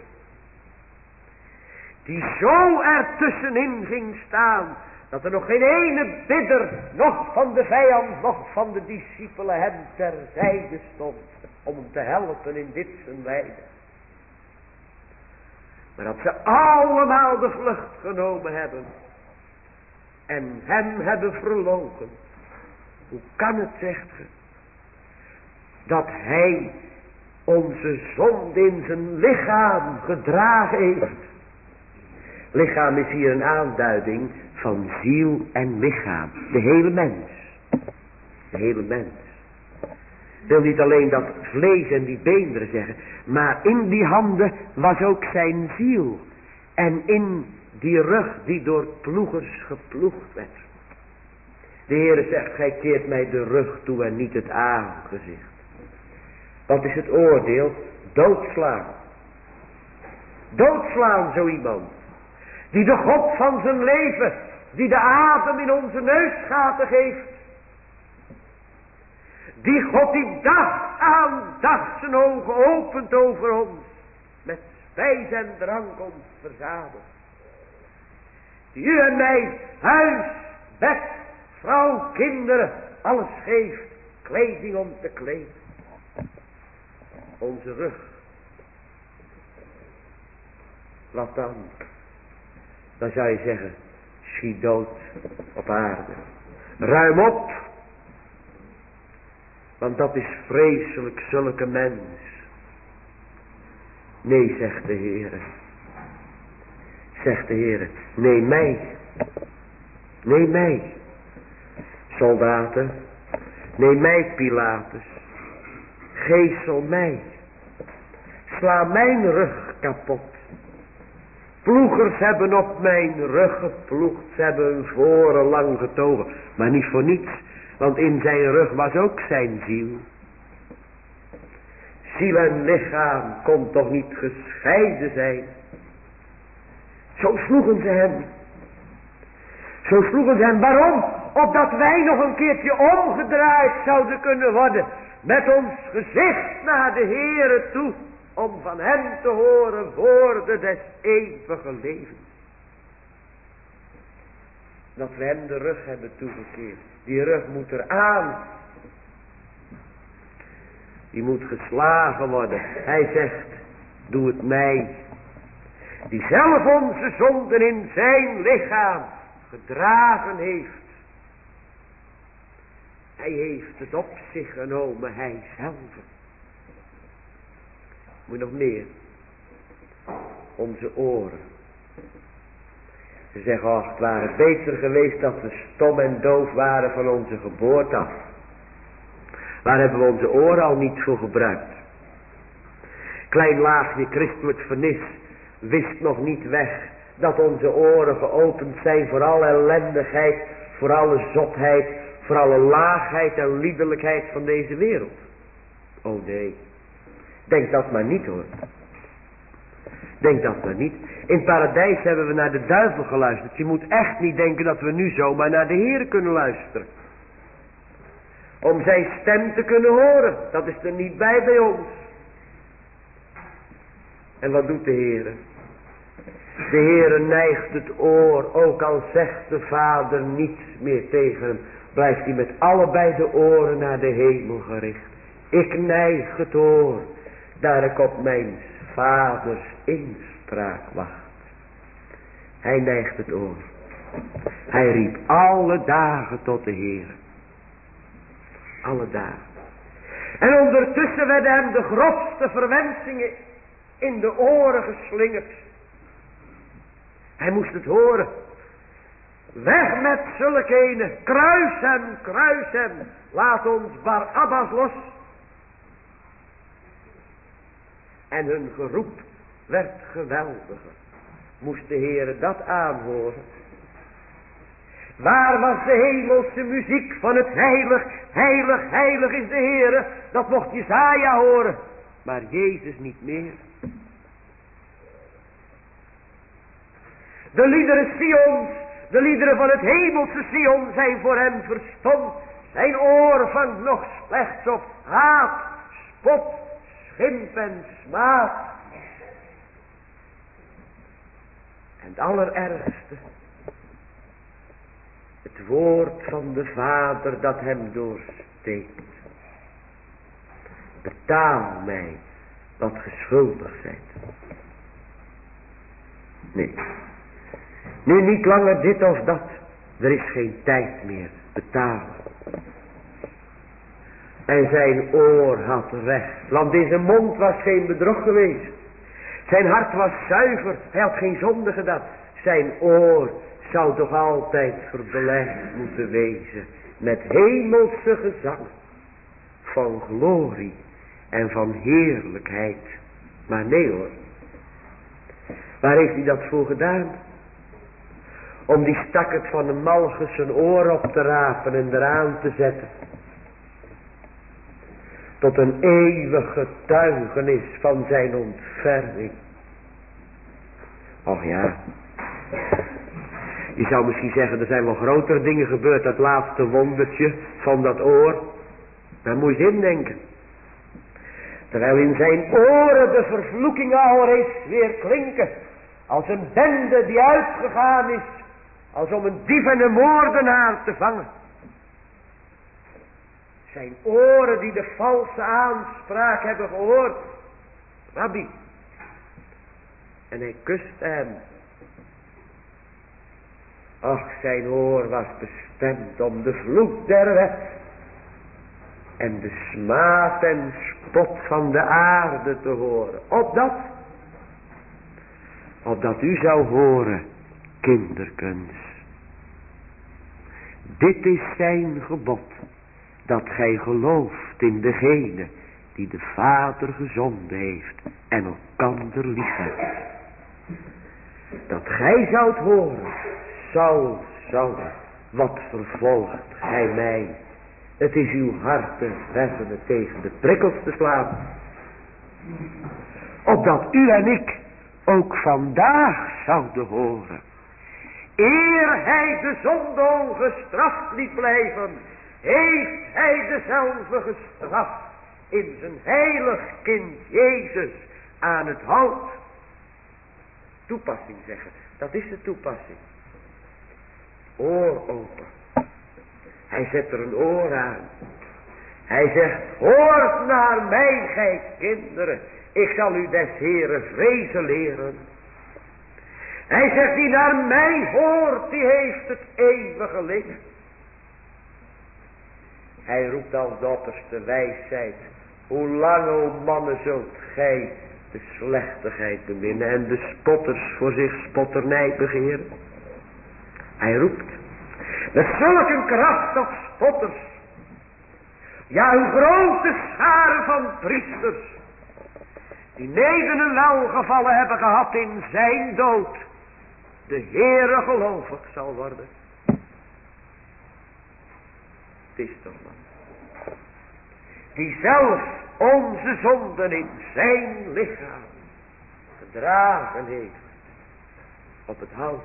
Die zo ertussenin ging staan, dat er nog geen ene bidder, nog van de vijand, nog van de discipelen hem terzijde stond, om hem te helpen in dit zijn lijden. Maar dat ze allemaal de vlucht genomen hebben, en hem hebben verloochend. Hoe kan het, zegt ge, dat hij onze zonde in zijn lichaam gedragen heeft? Lichaam is hier een aanduiding van ziel en lichaam. De hele mens. De hele mens. Wil niet alleen dat vlees en die beenderen zeggen, maar in die handen was ook zijn ziel. En in die rug die door ploegers geploegd werd. De Heere zegt, gij keert mij de rug toe en niet het aangezicht. Wat is het oordeel? Doodslaan. Doodslaan zo iemand. Die de God van zijn leven, die de adem in onze neusgaten geeft. Die God die dag aan dag zijn ogen opent over ons. Met spijs en drank ons verzadigt. Die u en mij huis, bed, vrouw, kinderen, alles geeft. Kleding om te kleden. Onze rug. Wat dan? Dan zou je zeggen, schiet dood op aarde. Ruim op. Want dat is vreselijk, zulke mens. Nee, zegt de Heere. Zegt de Heere, neem mij. Neem mij. Soldaten, neem mij Pilatus. Geesel mij. Sla mijn rug kapot. Ploegers hebben op mijn rug geploegd. Ze hebben hun voren lang getogen. Maar niet voor niets. Want in zijn rug was ook zijn ziel. Ziel en lichaam kon toch niet gescheiden zijn. Zo sloegen ze hem. Zo sloegen ze hem. Waarom? Opdat wij nog een keertje omgedraaid zouden kunnen worden. Met ons gezicht naar de Heere toe. Om van hem te horen woorden des eeuwige levens. Dat we hem de rug hebben toegekeerd. Die rug moet eraan. Die moet geslagen worden. Hij zegt, doe het mij. Die zelf onze zonden in zijn lichaam gedragen heeft. Hij heeft het op zich genomen, hij zelf. Moet nog meer. Onze oren. Ze zeggen, ach, het waren beter geweest dat we stom en doof waren van onze geboorte af. Waar hebben we onze oren al niet voor gebruikt? Klein laagje christelijk vernis wist nog niet weg dat onze oren geopend zijn voor alle ellendigheid, voor alle zotheid, voor alle laagheid en liederlijkheid van deze wereld. Oh nee, denk dat maar niet hoor. Denk dat maar niet. In het paradijs hebben we naar de duivel geluisterd. Je moet echt niet denken dat we nu zomaar naar de Heer kunnen luisteren. Om zijn stem te kunnen horen. Dat is er niet bij bij ons. En wat doet de Heer? De Heer neigt het oor. Ook al zegt de Vader niets meer tegen hem, blijft hij met allebei de oren naar de hemel gericht. Ik neig het oor, daar ik op mijn Vaders inspraak wacht. Hij neigt het oor. Hij riep alle dagen tot de Heer. Alle dagen. En ondertussen werden hem de grofste verwensingen in de oren geslingerd. Hij moest het horen. Weg met zulke ene. Kruis hem, kruis hem. Laat ons Barabbas los. En hun geroep werd geweldiger. Moest de Heere dat aanhoren? Waar was de hemelse muziek van het heilig, heilig, heilig is de Heere? Dat mocht Jesaja horen. Maar Jezus niet meer. De liederen Sions, de liederen van het hemelse Sion zijn voor hem verstomd. Zijn oor vangt nog slechts op haat, spot, schimp en smaad. En het allerergste, het woord van de Vader dat hem doorsteekt. Betaal mij wat geschuldigd zijt. Nee. Nu niet langer dit of dat. Er is geen tijd meer. Betalen. En zijn oor had recht. Want in zijn mond was geen bedrog geweest. Zijn hart was zuiver. Hij had geen zonde gedaan. Zijn oor zou toch altijd verbelegd moeten wezen. Met hemelse gezang. Van glorie. En van heerlijkheid. Maar nee hoor. Waar heeft hij dat voor gedaan? Om die stakkerd van de Malchus zijn oor op te rapen en eraan te zetten. Tot een eeuwig getuigenis van zijn ontferming. Och ja. Je zou misschien zeggen, er zijn wel grotere dingen gebeurd. Dat laatste wondertje van dat oor. Daar moet je in denken. Terwijl in zijn oren de vervloeking al reeds weer klinken. Als een bende die uitgegaan is. Als om een dief en een moordenaar te vangen. Zijn oren die de valse aanspraak hebben gehoord. Rabbi. En hij kust hem. Ach, zijn oor was bestemd om de vloek der wet. En de smaad en spot van de aarde te horen. Opdat. Opdat u zou horen, kinderkens. Dit is zijn gebod. Dat gij gelooft in degene die de Vader gezonden heeft. En elkander lief hebt. Dat gij zoudt horen. Saul, Saul, wat vervolgt gij mij? Het is uw hart te werpen tegen de prikkels te slaan. Opdat u en ik ook vandaag zouden horen. Eer hij de zonde ongestraft liet blijven, heeft hij dezelfde gestraft in zijn heilig kind Jezus aan het hout. Toepassing zeggen, dat is de toepassing. Oor open. Hij zet er een oor aan. Hij zegt, hoort naar mij, gij kinderen. Ik zal u des Heeren vrezen leren. Hij zegt, die naar mij hoort, die heeft het eeuwige licht. Hij roept als de opperste wijsheid. Hoe lang, o mannen, zult gij de slechtigheid beminnen en de spotters voor zich spotternij begeren? Hij roept met zulke kracht tot spotters. Ja, een grote schare van priesters, die mede een welgevallen hebben gehad in zijn dood, de Heere gelovig zal worden. Het is toch wat. Die zelf onze zonden in zijn lichaam gedragen heeft op het hout.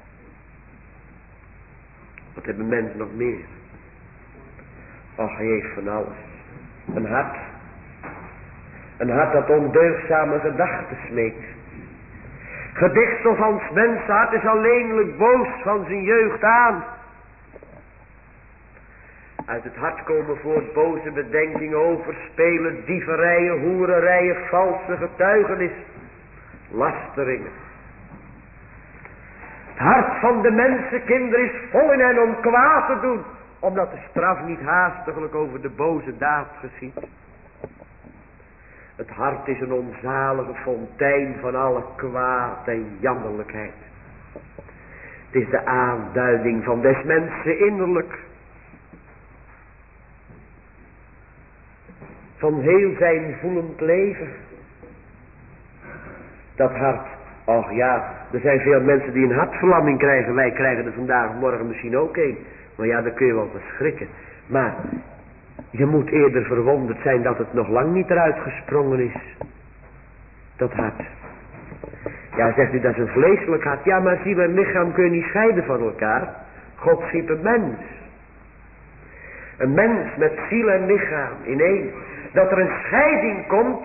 Wat hebben mensen nog meer? Och, hij heeft van alles. Een hart. Een hart dat ondeugdzame gedachten smeekt. Gedicht van ons menshart is alleenlijk boos van zijn jeugd aan. Uit het hart komen voort boze bedenkingen, overspelen, dieverijen, hoererijen, valse getuigenis, lasteringen. Het hart van de mensenkinder is vol in hen om kwaad te doen, omdat de straf niet haastiglijk over de boze daad geschiet. Het hart is een onzalige fontein van alle kwaad en jammerlijkheid. Het is de aanduiding van des mensen innerlijk. Van heel zijn voelend leven. Dat hart, och ja, er zijn veel mensen die een hartverlamming krijgen. Wij krijgen er vandaag of morgen misschien ook een. Maar ja, daar kun je wel verschrikken. Maar je moet eerder verwonderd zijn dat het nog lang niet eruit gesprongen is. Dat hart. Ja, zegt u, dat is een vleeselijk hart. Ja, maar ziel en lichaam kun je niet scheiden van elkaar. God schiep een mens. Een mens met ziel en lichaam in één. Dat er een scheiding komt.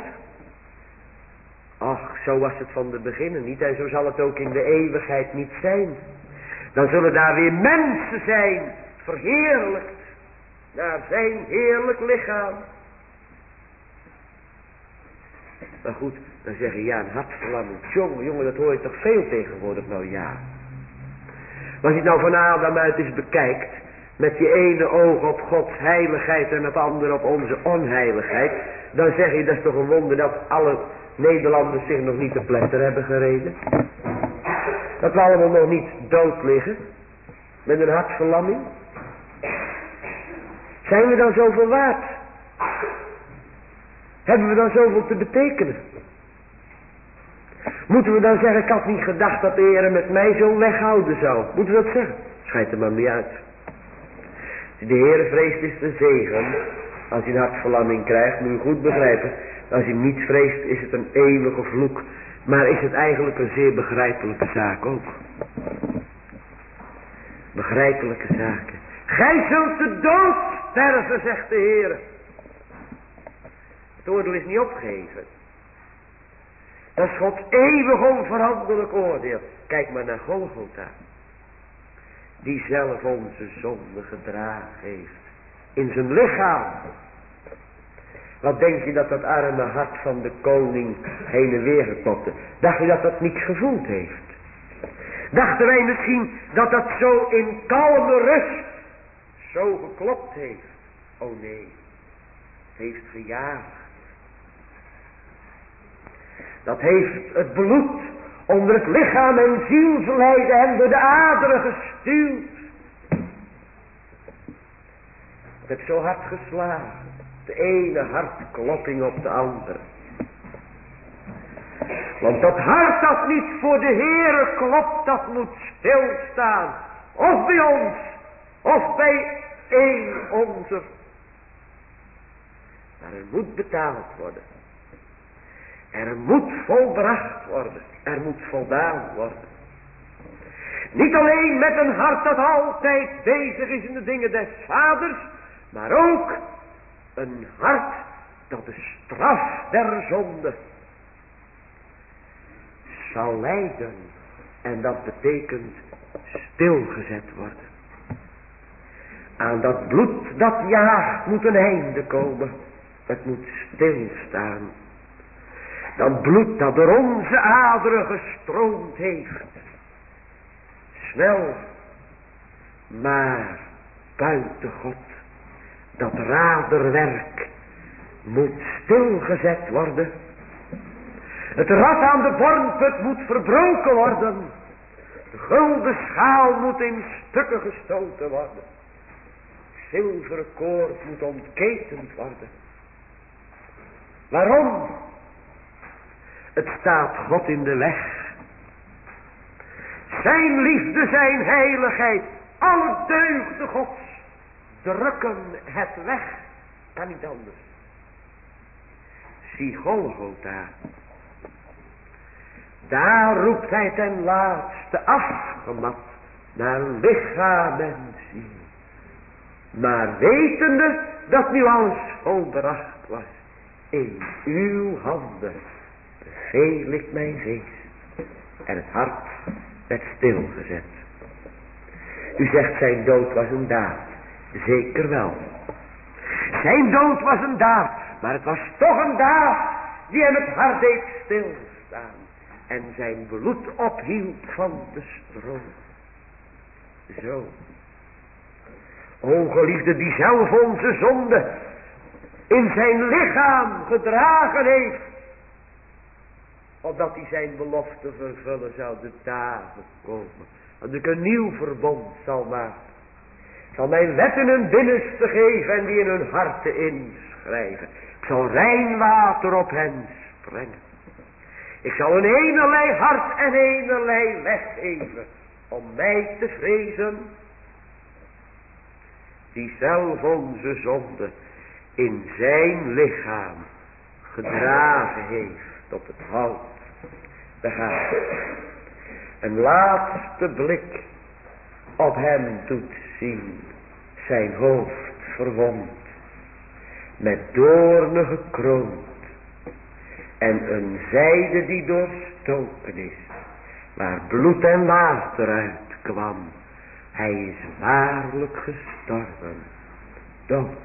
Ach, zo was het van de beginnen niet. En zo zal het ook in de eeuwigheid niet zijn. Dan zullen daar weer mensen zijn. Verheerlijkt. Naar zijn heerlijk lichaam. Maar goed, dan zeg je ja, een hartverlamming. Jongen, jongen, dat hoor je toch veel tegenwoordig nou, ja. Maar als je het nou van Adam uit eens bekijkt. Met je ene oog op Gods heiligheid en het andere op onze onheiligheid. Dan zeg je, dat is toch een wonder dat alle Nederlanders zich nog niet te pletter hebben gereden. Dat we allemaal nog niet dood liggen. Met een hartverlamming. Zijn we dan zoveel waard? Hebben we dan zoveel te betekenen? Moeten we dan zeggen, ik had niet gedacht dat de Heer met mij zo weghouden zou. Moeten we dat zeggen? Schijnt er maar niet uit. Als je de Heer vreest is de zegen. Als je een hartverlamming krijgt, moet je goed begrijpen. Als je hem niet vreest is het een eeuwige vloek. Maar is het eigenlijk een zeer begrijpelijke zaak ook. Begrijpelijke zaken. Gij zult de dood sterven, zegt de Heer. Het oordeel is niet opgegeven. Dat is Gods eeuwig onveranderlijk oordeel. Kijk maar naar Golgotha. Die zelf onze zonde gedragen heeft. In zijn lichaam. Wat denk je dat dat arme hart van de koning heen en weer geklopt? Dacht je dat dat niet gevoeld heeft? Dachten wij misschien dat dat zo in kalme rust zo geklopt heeft? Oh nee, het heeft gejaagd. Dat heeft het bloed onder het lichaam en ziel verleiden en door de aderen gestuwd. Het heeft zo hard geslagen. De ene hartklopping op de andere. Want dat hart dat niet voor de Heere klopt, dat moet stilstaan. Of bij ons, of bij één onze. Maar er moet betaald worden. Er moet volbracht worden. Er moet voldaan worden. Niet alleen met een hart dat altijd bezig is in de dingen des vaders, maar ook een hart dat de straf der zonde zal lijden. En dat betekent stilgezet worden. Aan dat bloed dat jaagt moet een einde komen. Het moet stilstaan. Dat bloed dat door onze aderen gestroomd heeft. Snel, maar buiten God. Dat raderwerk moet stilgezet worden. Het rad aan de vormput moet verbroken worden. De gulden schaal moet in stukken gestoten worden. Zilveren koord moet ontketend worden. Waarom? Het staat God in de weg. Zijn liefde, zijn heiligheid, alle deugden Gods drukken het weg. Kan niet anders. Zie Golgotha. Daar roept hij ten laatste afgemat naar lichaam en ziel. Maar wetende dat nu alles volbracht was, in uw handen beveel ik mijn geest. En het hart werd stilgezet. U zegt zijn dood was een daad. Zeker wel. Zijn dood was een daad. Maar het was toch een daad die hem het hart deed stilstaan. En zijn bloed ophield van de stroom. Zo. O geliefde, die zelf onze zonde in zijn lichaam gedragen heeft. Opdat hij zijn belofte vervullen zou, de dagen komen. Dat ik een nieuw verbond zal maken. Ik zal mijn wetten hun binnenste geven en die in hun harten inschrijven. Ik zal rein water op hen sprengen. Ik zal een enerlei hart en enerlei weg geven om mij te vrezen. Die zelf onze zonde in zijn lichaam gedragen heeft op het hout. Daar gaat het. Een laatste blik op hem doet zien. Zijn hoofd verwond. Met doornen gekroond. En een zijde die doorstoken is. Waar bloed en water uitkwam. Hij is waarlijk gestorven. Dood.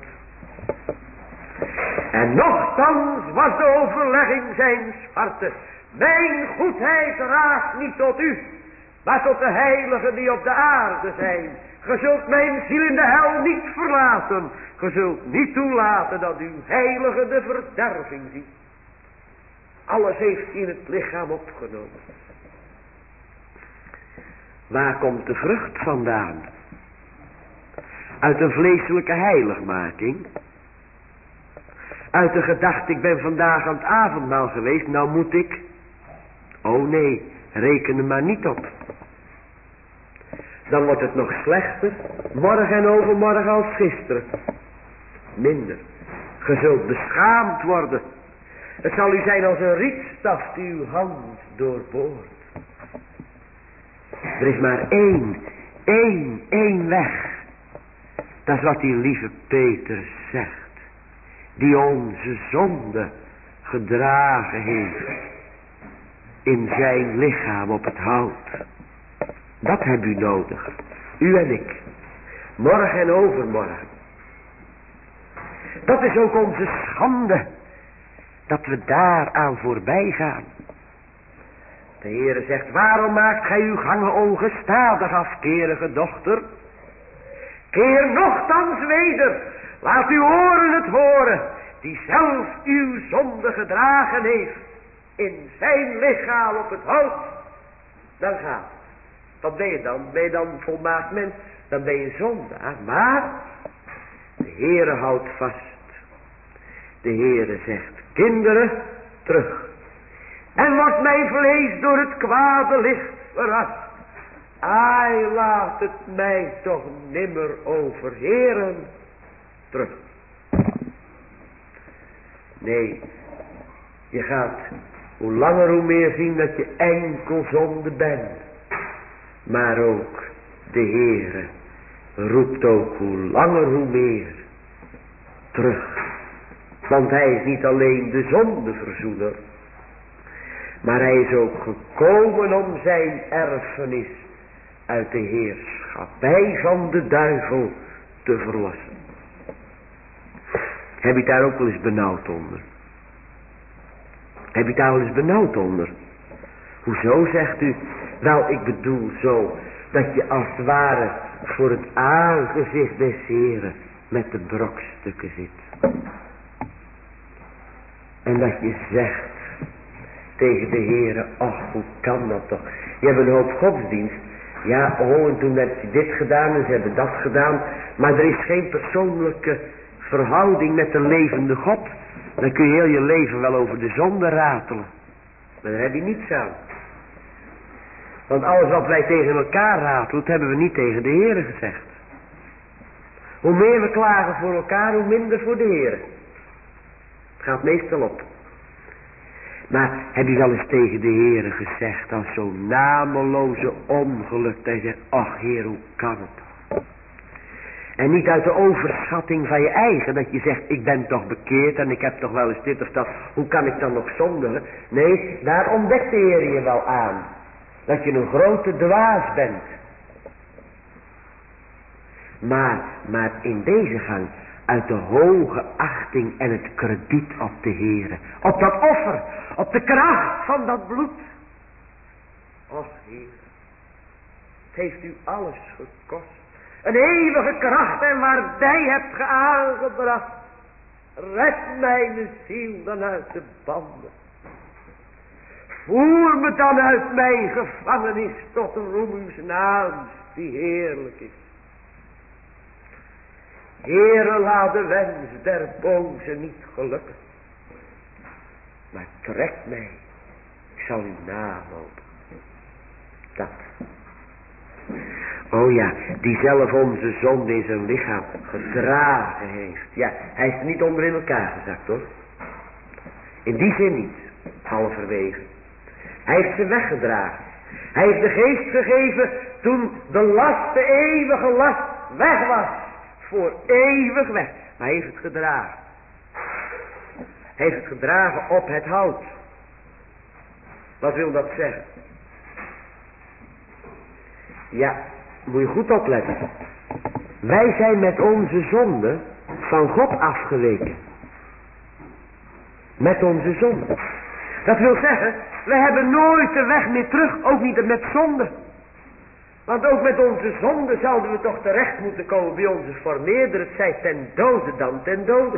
En nochtans was de overlegging zijn zwarte. Mijn goedheid raakt niet tot u, maar tot de heiligen die op de aarde zijn. Ge zult mijn ziel in de hel niet verlaten. Ge zult niet toelaten dat uw heilige de verderving ziet. Alles heeft hij in het lichaam opgenomen. Waar komt de vrucht vandaan? Uit een vleeselijke heiligmaking? Uit de gedachte, ik ben vandaag aan het avondmaal geweest, nou moet ik. Oh nee, reken er maar niet op. Dan wordt het nog slechter, morgen en overmorgen als gisteren. Minder. Ge zult beschaamd worden. Het zal u zijn als een rietstaf die uw hand doorboort. Er is maar één, één, één weg. Dat is wat die lieve Petrus zegt. Die onze zonde gedragen heeft. In zijn lichaam op het hout. Dat hebt u nodig. U en ik. Morgen en overmorgen. Dat is ook onze schande. Dat we daaraan voorbij gaan. De Heere zegt, waarom maakt gij uw gangen ongestadig, afkerige dochter? Keer nochtans weder. Laat uw oren het horen. Die zelf uw zonde gedragen heeft. In zijn lichaam op het hout. Dan gaat het. Wat ben je dan? Ben je dan volmaakt mens? Dan ben je zondaar. Maar de Heere houdt vast. De Heere zegt, kinderen, terug. En wordt mijn vlees door het kwade licht verrast. Ai, laat het mij toch nimmer overheren. Terug. Nee, je gaat hoe langer hoe meer zien dat je enkel zonde bent. Maar ook de Heere roept ook hoe langer hoe meer terug. Want hij is niet alleen de zondeverzoener. Maar hij is ook gekomen om zijn erfenis uit de heerschappij van de duivel te verlossen. Heb je daar ook wel eens benauwd onder? Heb je daar wel eens benauwd onder? Hoezo, zegt u? Nou, ik bedoel zo, dat je als het ware voor het aangezicht des Heren met de brokstukken zit. En dat je zegt tegen de Heren, ach, hoe kan dat toch? Je hebt een hoop godsdienst, Ja, oh, en toen hebben ze dit gedaan en ze hebben dat gedaan. Maar er is geen persoonlijke verhouding met de levende God. Dan kun je heel je leven wel over de zonde ratelen. Maar daar heb je niets aan. Want alles wat wij tegen elkaar ratelen, dat hebben we niet tegen de Heere gezegd. Hoe meer we klagen voor elkaar, hoe minder voor de Heere. Het gaat meestal op. Maar heb je wel eens tegen de Heere gezegd, als zo'n nameloze ongeluk, dat je zegt, ach Heer, hoe kan het toch? En niet uit de overschatting van je eigen, dat je zegt, ik ben toch bekeerd en ik heb toch wel eens dit of dat, hoe kan ik dan nog zondigen? Nee, daar ontdekt de Heer je wel aan. Dat je een grote dwaas bent. Maar, maar in deze gang, uit de hoge achting en het krediet op de Heere. Op dat offer, op de kracht van dat bloed. Och Heer, het heeft u alles gekost. Een eeuwige kracht en waardij hebt ge aangebracht. Red mijn ziel dan uit de banden. Voer me dan uit mijn gevangenis tot een roem uws naams die heerlijk is. Heere, laat de wens der boze niet gelukken. Maar trek mij, ik zal u nalopen. Dat. Oh ja, die zelf onze zonde in zijn lichaam gedragen heeft. Ja, hij is niet onder in elkaar gezakt hoor. In die zin niet, halverwege. Hij heeft ze weggedragen. Hij heeft de geest gegeven toen de last, de eeuwige last weg was. Voor eeuwig weg. Maar hij heeft het gedragen. Hij heeft het gedragen op het hout. Wat wil dat zeggen? Ja, moet je goed opletten. Wij zijn met onze zonde van God afgeweken. Met onze zonde. Dat wil zeggen, we hebben nooit de weg meer terug, ook niet met zonde. Want ook met onze zonde zouden we toch terecht moeten komen bij onze formeerder. Het zij ten dode dan ten dode.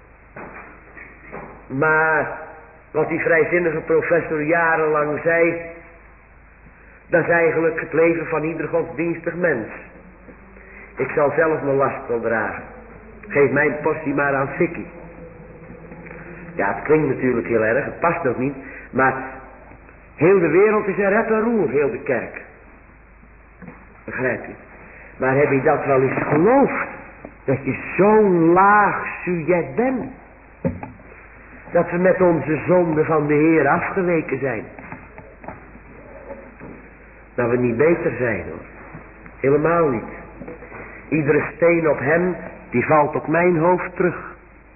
Maar wat die vrijzinnige professor jarenlang zei, dat is eigenlijk het leven van ieder godsdienstig mens. Ik zal zelf mijn last wel dragen. Geef mijn portie maar aan Fikkie. Ja, het klinkt natuurlijk heel erg, het past ook niet. Maar heel de wereld is een rep en roer, heel de kerk. Begrijp je? Maar heb je dat wel eens geloofd? Dat je zo'n laag sujet bent. Dat we met onze zonde van de Heer afgeweken zijn. Dat we niet beter zijn hoor. Helemaal niet. Iedere steen op hem, die valt op mijn hoofd terug.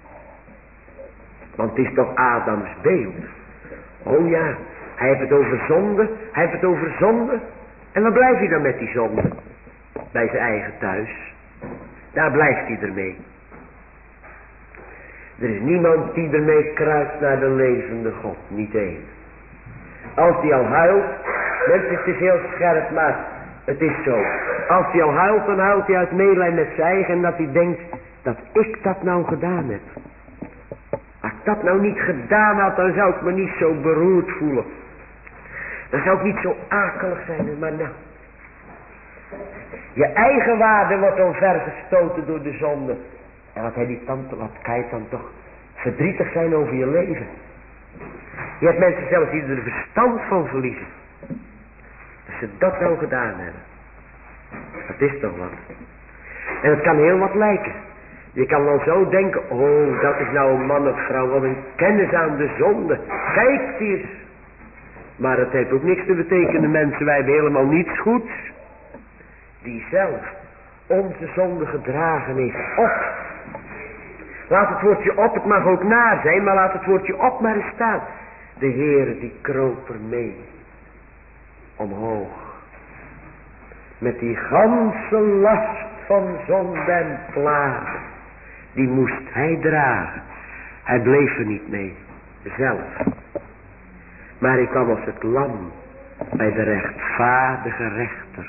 Want het is toch Adams beeld. Oh ja, hij heeft het over zonde, hij heeft het over zonde. En waar blijft hij dan met die zonde? Bij zijn eigen thuis. Daar blijft hij ermee. Er is niemand die ermee kruipt naar de levende God. Niet één. Als hij al huilt. Mensen, het is heel scherp, maar het is zo. Als hij al huilt, dan huilt hij uit medelijden met zijn eigen. En dat hij denkt dat ik dat nou gedaan heb. Als ik dat nou niet gedaan had, dan zou ik me niet zo beroerd voelen. Dan zou ik niet zo akelig zijn, maar nou. Je eigen waarde wordt omvergestoten door de zonde. En wat, heb je dan, wat kan je dan toch verdrietig zijn over je leven. Je hebt mensen zelfs die er verstand van verliezen. Dat ze dat wel gedaan hebben. Dat is toch wat. En het kan heel wat lijken. Je kan wel zo denken, oh dat is nou een man of vrouw, wat een kennis aan de zonde. Kijk die eens. Maar het heeft ook niks te betekenen, mensen, wij hebben helemaal niets goeds. Die zelf onze zonde gedragen heeft op. Laat het woordje op, het mag ook naar zijn, maar laat het woordje op maar eens staan. De Heere die kroop er mee. Omhoog. Met die ganse last van zonde en plagen. Die moest hij dragen. Hij bleef er niet mee. Zelf. Maar hij kwam als het lam. Bij de rechtvaardige rechter.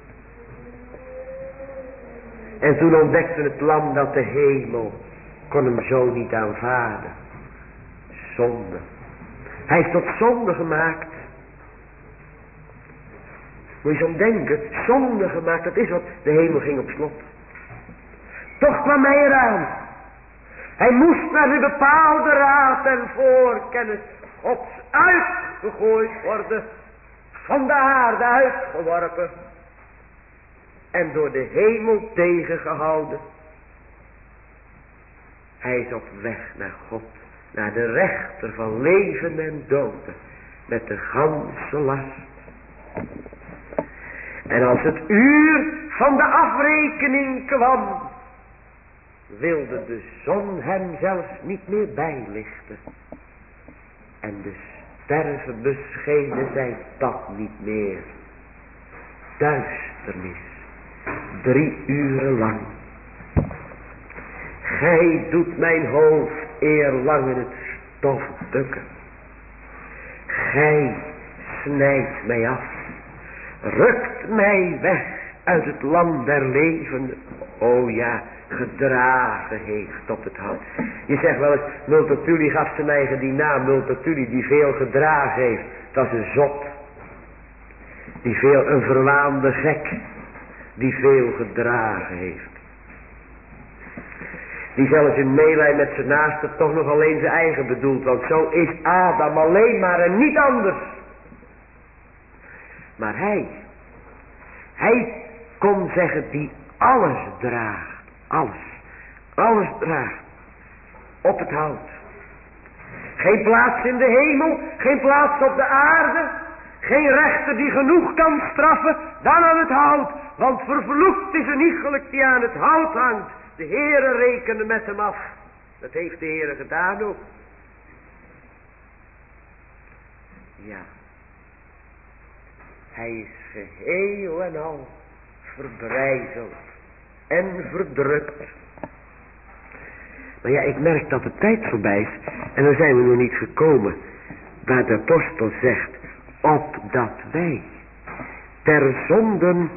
En toen ontdekte het lam dat de hemel kon hem zo niet aanvaarden. Zonde. Hij is tot zonde gemaakt. Moet je zo denken, zonde gemaakt, dat is wat. De hemel ging op slot. Toch kwam hij eraan. Hij moest naar de bepaalde raad en voorkennis Gods uitgegooid worden. Van de aarde uitgeworpen. En door de hemel tegengehouden. Hij is op weg naar God. Naar de rechter van leven en doden. Met de ganse last. En als het uur van de afrekening kwam. Wilde de zon hem zelfs niet meer bijlichten. En de sterven beschenen zijn dat niet meer. Duisternis. Drie uren lang. Gij doet mijn hoofd eerlang in het stof bukken. Gij snijdt mij af. Rukt mij weg uit het land der levenden. O ja, gedragen heeft op het hout. Je zegt wel eens, Multatuli gaf zijn eigen die naam. Multatuli die veel gedragen heeft. Dat is een zot. Die veel, een verwaande gek. Die veel gedragen heeft. Die zelfs in meelij met zijn naaste toch nog alleen zijn eigen bedoelt. Want zo is Adam alleen maar en niet anders. Maar hij. Hij kon zeggen die alles draagt. Alles. Alles draagt. Op het hout. Geen plaats in de hemel. Geen plaats op de aarde. Geen rechter die genoeg kan straffen dan aan het hout. Want vervloekt is een iegelijk die aan het hout hangt. De Heere rekende met hem af. Dat heeft de Heere gedaan ook. Ja. Hij is geheel en al verbrijzeld en verdrukt. Maar ja, ik merk dat de tijd voorbij is en dan zijn we nog niet gekomen waar de apostel zegt, opdat wij ter zonden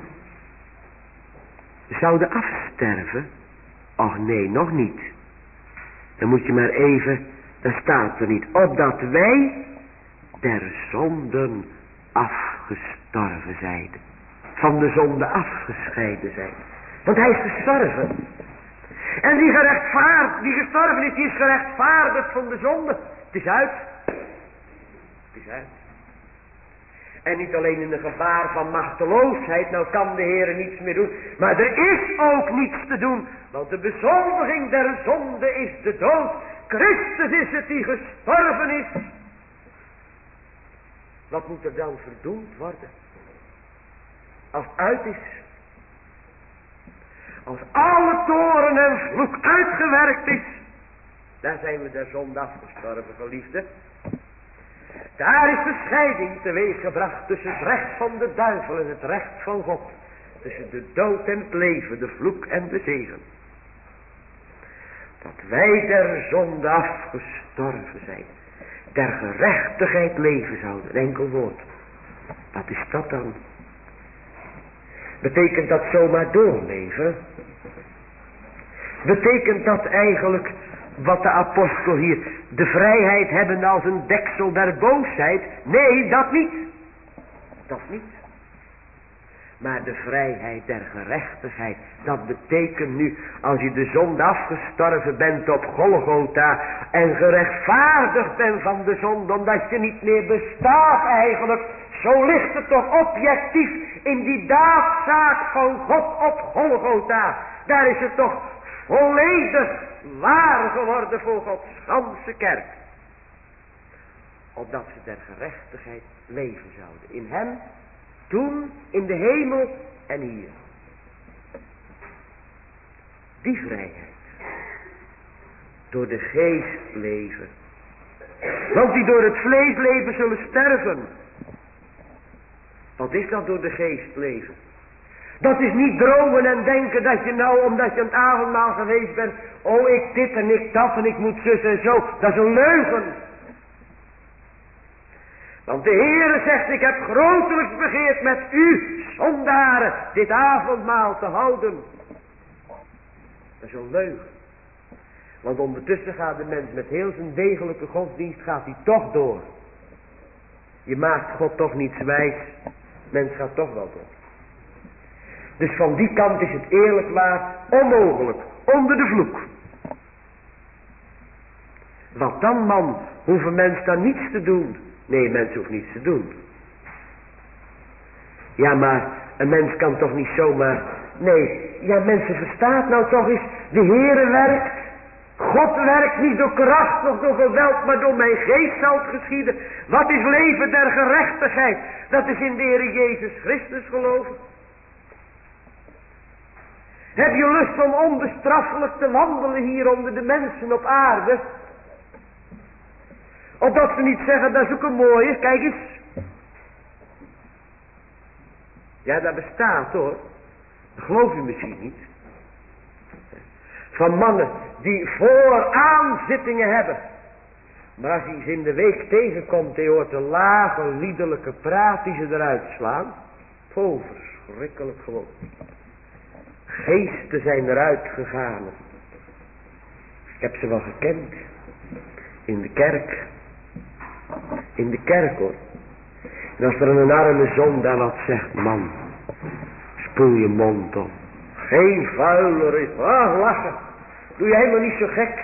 zouden afsterven. Och nee, nog niet. Dan moet je maar even, daar staat er niet, opdat wij der zonden afgestorven zijn. Van de zonde afgescheiden zijn. Want hij is gestorven. En die gerechtvaardigd, die gestorven is, die is gerechtvaardigd van de zonde. Het is uit. Het is uit. En niet alleen in een gevaar van machteloosheid, nou kan de Heer niets meer doen. Maar er is ook niets te doen. Want de bezondiging der zonde is de dood. Christus is het die gestorven is. Wat moet er dan verdoemd worden? Als het uit is. Als alle toren en vloek uitgewerkt is. Daar zijn we der zonde afgestorven, geliefde. Daar is de scheiding teweeggebracht tussen het recht van de duivel en het recht van God. Tussen de dood en het leven, de vloek en de zegen. Dat wij der zonde afgestorven zijn. Der gerechtigheid leven zouden. Een enkel woord. Wat is dat dan? Betekent dat zomaar doorleven? Betekent dat eigenlijk wat de apostel hier, de vrijheid hebben als een deksel der boosheid? Nee, dat niet. Dat niet. Maar de vrijheid der gerechtigheid, dat betekent nu, als je de zonde afgestorven bent op Golgotha en gerechtvaardigd bent van de zonde, omdat je niet meer bestaat eigenlijk, zo ligt het toch objectief in die daadzaak van God op Golgotha. Daar is het toch volledig waar geworden voor Gods ganse kerk. Opdat ze der gerechtigheid leven zouden. In hem, toen, in de hemel en hier. Die vrijheid. Door de geest leven. Want die door het vlees leven zullen sterven. Wat is dat door de geest leven? Dat is niet dromen en denken dat je nou, omdat je aan het avondmaal geweest bent, oh ik dit en ik dat en ik moet zus en zo. Dat is een leugen. Want de Heere zegt, ik heb grotelijks begeerd met u, zondaren, dit avondmaal te houden. Dat is een leugen. Want ondertussen gaat de mens met heel zijn degelijke godsdienst, gaat hij toch door. Je maakt God toch niets wijs. Mens gaat toch wel door. Dus van die kant is het eerlijk waar onmogelijk. Onder de vloek. Wat dan, man? Hoeft een mens dan niets te doen? Nee, mens hoeft niets te doen. Ja, maar een mens kan toch niet zomaar... Nee, ja, mensen, verstaat nou toch eens. De Heere werkt. God werkt niet door kracht, nog door geweld, maar door mijn geest zal het geschieden. Wat is leven der gerechtigheid? Dat is in de Heere Jezus Christus geloven. Heb je lust om onbestraffelijk te wandelen hier onder de mensen op aarde? Opdat ze niet zeggen, dat is ook een mooie, kijk eens. Ja, dat bestaat hoor. Dat geloof je misschien niet. Van mannen die vooraanzittingen hebben. Maar als hij ze in de week tegenkomt, hij hoort de lage, liederlijke praat die ze eruit slaan. Oh, verschrikkelijk gewoon. Geesten zijn eruit gegaan. Ik heb ze wel gekend. In de kerk. In de kerk hoor. En als er een arme zondaar wat zegt, man, spoel je mond op. Geen vuiler is. Ah, lachen. Doe je helemaal niet zo gek.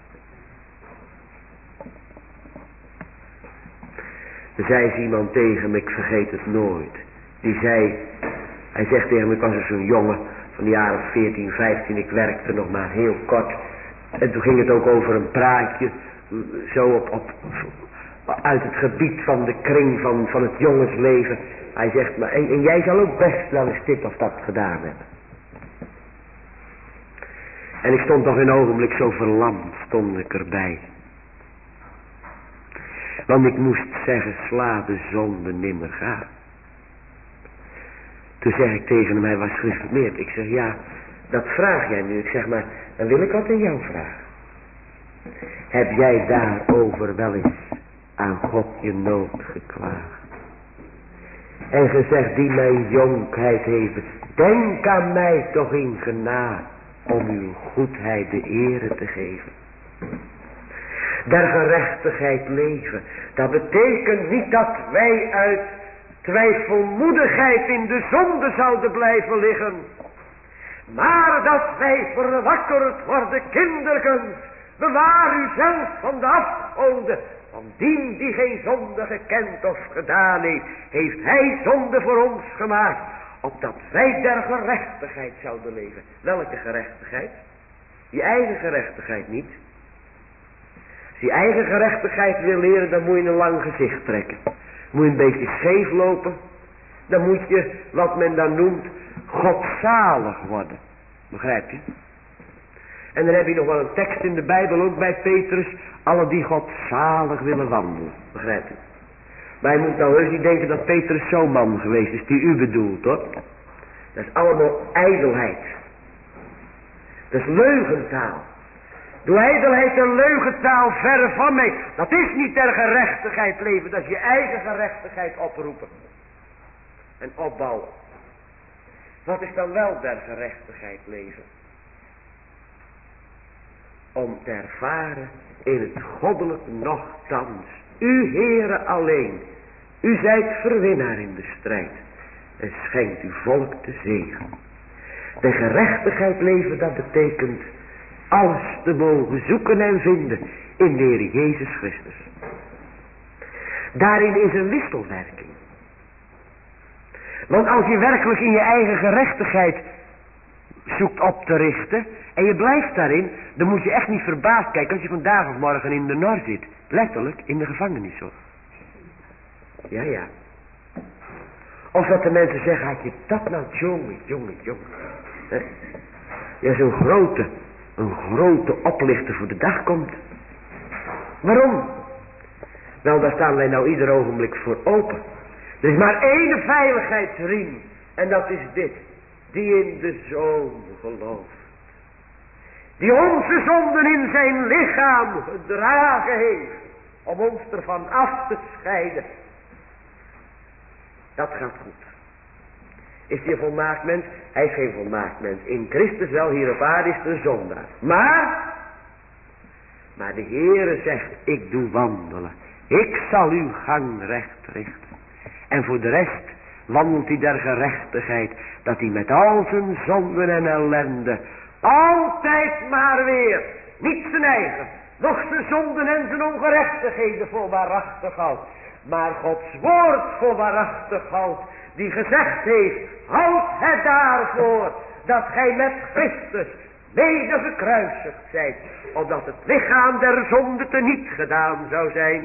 Er zei eens iemand tegen me, ik vergeet het nooit. Die zei, hij zegt tegen me, ik was er zo'n jongen van de jaren veertien, vijftien, ik werkte nog maar heel kort. En toen ging het ook over een praatje, zo op, op, uit het gebied van de kring van, van het jongensleven. Hij zegt, maar en, en jij zal ook best wel eens dit of dat gedaan hebben. En ik stond nog een ogenblik zo verlamd, stond ik erbij. Want ik moest zeggen, sla de zonde nimmer gaan. Toen zeg ik tegen hem, hij was gereformeerd. Ik zeg, ja, dat vraag jij nu. Ik zeg, maar, dan wil ik wat aan jou vragen. Heb jij daarover wel eens aan God je nood geklaagd? En gezegd, die mijn jonkheid heeft, denk aan mij toch in genade, om uw goedheid de ere te geven. Der gerechtigheid leven, dat betekent niet dat wij uit twijfelmoedigheid in de zonde zouden blijven liggen. Maar dat wij verwakkerd worden, kinderkens. Bewaar u zelf van de afgoden. Van dien die geen zonde gekend of gedaan heeft, heeft hij zonde voor ons gemaakt. Opdat wij der gerechtigheid zouden leven. Welke gerechtigheid? Je eigen gerechtigheid niet. Als je eigen gerechtigheid wil leren, dan moet je een lang gezicht trekken. Moet je een beetje scheef lopen. Dan moet je, wat men dan noemt, godzalig worden. Begrijp je? En dan heb je nog wel een tekst in de Bijbel, ook bij Petrus. Alle die godzalig willen wandelen. Begrijp je? Maar je moet nou heus niet denken dat Petrus zo'n man geweest is die u bedoelt, hoor. Dat is allemaal ijdelheid. Dat is leugentaal. Doe ijdelheid en leugentaal verre van mij. Dat is niet ter gerechtigheid leven. Dat is je eigen gerechtigheid oproepen. En opbouwen. Wat is dan wel der gerechtigheid leven? Om te ervaren in het goddelijk nochtans. U Heere alleen. U zijt verwinnaar in de strijd. En schenkt uw volk de zegen. De gerechtigheid leven, dat betekent alles te mogen zoeken en vinden in de Heer Jezus Christus. Daarin is een wisselwerking. Want als je werkelijk in je eigen gerechtigheid zoekt op te richten en je blijft daarin, dan moet je echt niet verbaasd kijken als je vandaag of morgen in de nor zit. Letterlijk in de gevangenis hoor. Ja, ja. Of dat de mensen zeggen, had je dat nou, jongen, jongen, jongen. He? Ja, zo'n grote, een grote oplichter voor de dag komt. Waarom? Wel, daar staan wij nou ieder ogenblik voor open. Er is maar één veiligheidsriem. En dat is dit. Die in de Zoon gelooft. Die onze zonden in zijn lichaam gedragen heeft. Om ons ervan af te scheiden. Dat gaat goed. Is hij een volmaakt mens? Hij is geen volmaakt mens. In Christus wel, hier op aarde is het een zondaar. Maar, maar de Heere zegt, ik doe wandelen. Ik zal uw gang recht richten. En voor de rest, wandelt hij der gerechtigheid, dat hij met al zijn zonden en ellende altijd maar weer niet zijn eigen, nog zijn zonden en zijn ongerechtigheden voor waarachtig houdt, maar Gods woord voor waarachtig houdt, die gezegd heeft, houd het daarvoor dat gij met Christus mede gekruisigd zijt, opdat het lichaam der zonde teniet gedaan zou zijn.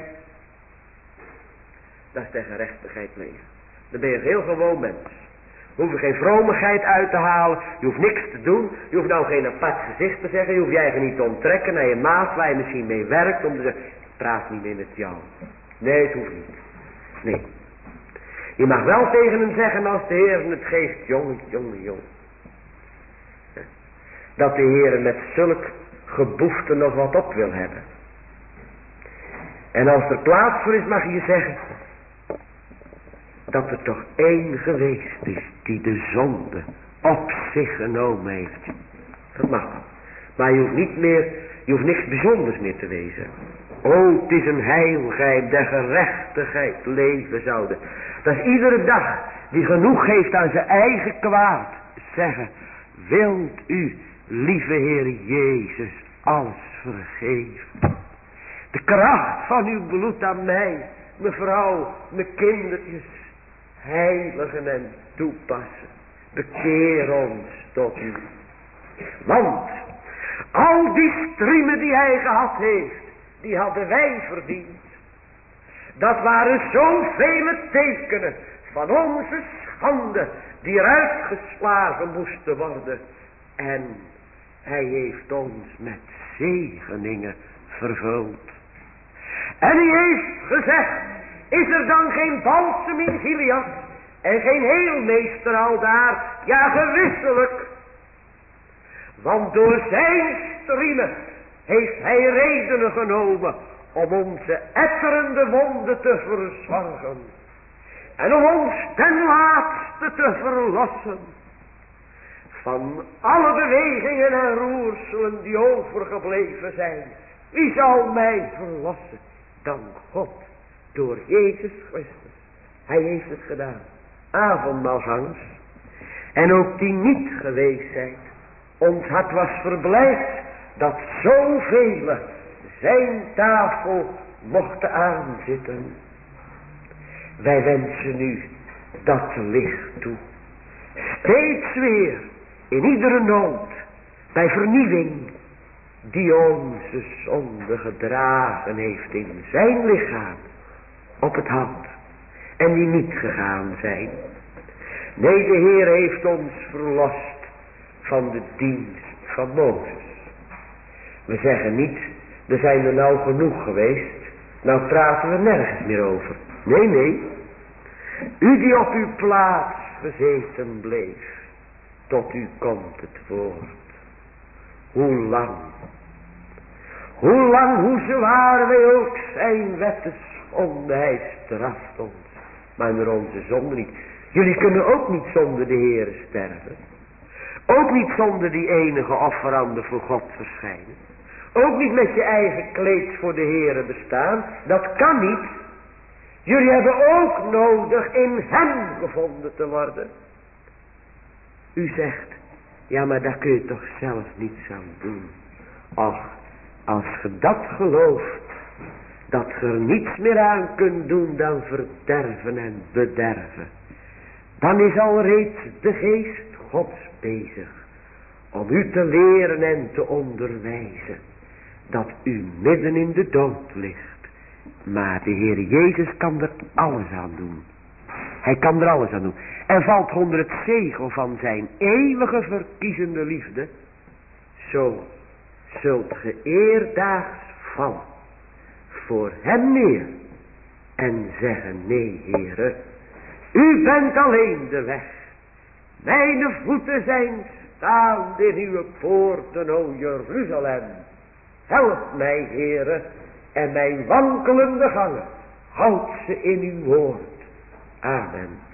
Dat is de gerechtigheid leven. Dan ben je een heel gewoon mens. Je hoeft geen vromigheid uit te halen. Je hoeft niks te doen. Je hoeft nou geen apart gezicht te zeggen. Je hoeft je eigen niet te onttrekken naar je maat waar je misschien mee werkt. Om te zeggen, ik praat niet meer met jou. Nee, het hoeft niet. Nee. Je mag wel tegen hem zeggen als de Heer het geeft. Jongen, jongen, jongen. Dat de Heer met zulk geboefte nog wat op wil hebben. En als er plaats voor is, mag je zeggen dat er toch één geweest is die de zonde op zich genomen heeft. Dat mag. Maar je hoeft niet meer, je hoeft niks bijzonders meer te wezen. O, het is een heilgrijp der gerechtigheid leven zouden. Dat is iedere dag die genoeg heeft aan zijn eigen kwaad zeggen, wilt u, lieve Heer Jezus, alles vergeven. De kracht van uw bloed aan mij, mevrouw, mijn kindertjes, heiligen en toepassen. Bekeer ons tot u. Want al die striemen die hij gehad heeft, die hadden wij verdiend. Dat waren zoveel tekenen van onze schande die eruit geslagen moesten worden. En hij heeft ons met zegeningen vervuld. En hij heeft gezegd, is er dan geen balsem in Gilead en geen heelmeester al daar? Ja, gewisselijk. Want door zijn striemen heeft hij redenen genomen om onze etterende wonden te verzorgen. En om ons ten laatste te verlossen van alle bewegingen en roerselen die overgebleven zijn. Wie zal mij verlossen dan God door Jezus Christus? Hij heeft het gedaan. Avondmaalgangers. En ook die niet geweest zijn. Ons hart was verblijd dat zoveel zijn tafel mochten aanzitten. Wij wensen u dat licht toe. Steeds weer in iedere nood bij vernieuwing die onze zonde gedragen heeft in zijn lichaam op het hout en die niet gegaan zijn. Nee, de Heer heeft ons verlost van de dienst van Mozes. We zeggen niet, er zijn er nou genoeg geweest, nou praten we nergens meer over. Nee, nee. U die op uw plaats gezeten bleef, tot u komt het woord. Hoe lang, hoe lang, hoe zwaar wij ook zijn wetten schonden, hij straft ons. Maar naar onze zonde niet. Jullie kunnen ook niet zonder de Heer sterven. Ook niet zonder die enige offerande voor God verschijnen. Ook niet met je eigen kleed voor de Heere bestaan. Dat kan niet. Jullie hebben ook nodig in hem gevonden te worden. U zegt, ja maar daar kun je toch zelf niets aan doen. Och, als je dat gelooft, dat je er niets meer aan kunt doen dan verderven en bederven, dan is al reeds de geest Gods bezig om u te leren en te onderwijzen dat u midden in de dood ligt. Maar de Heer Jezus kan er alles aan doen. Hij kan er alles aan doen. En valt onder het zegel van zijn eeuwige verkiezende liefde, zo zult ge eerdaags vallen voor hem neer en zeggen, nee Heere, u bent alleen de weg. Mijn voeten zijn staande in uw poorten, o Jeruzalem. Help mij, Heere, en mijn wankelende gangen, houd ze in uw woord. Amen.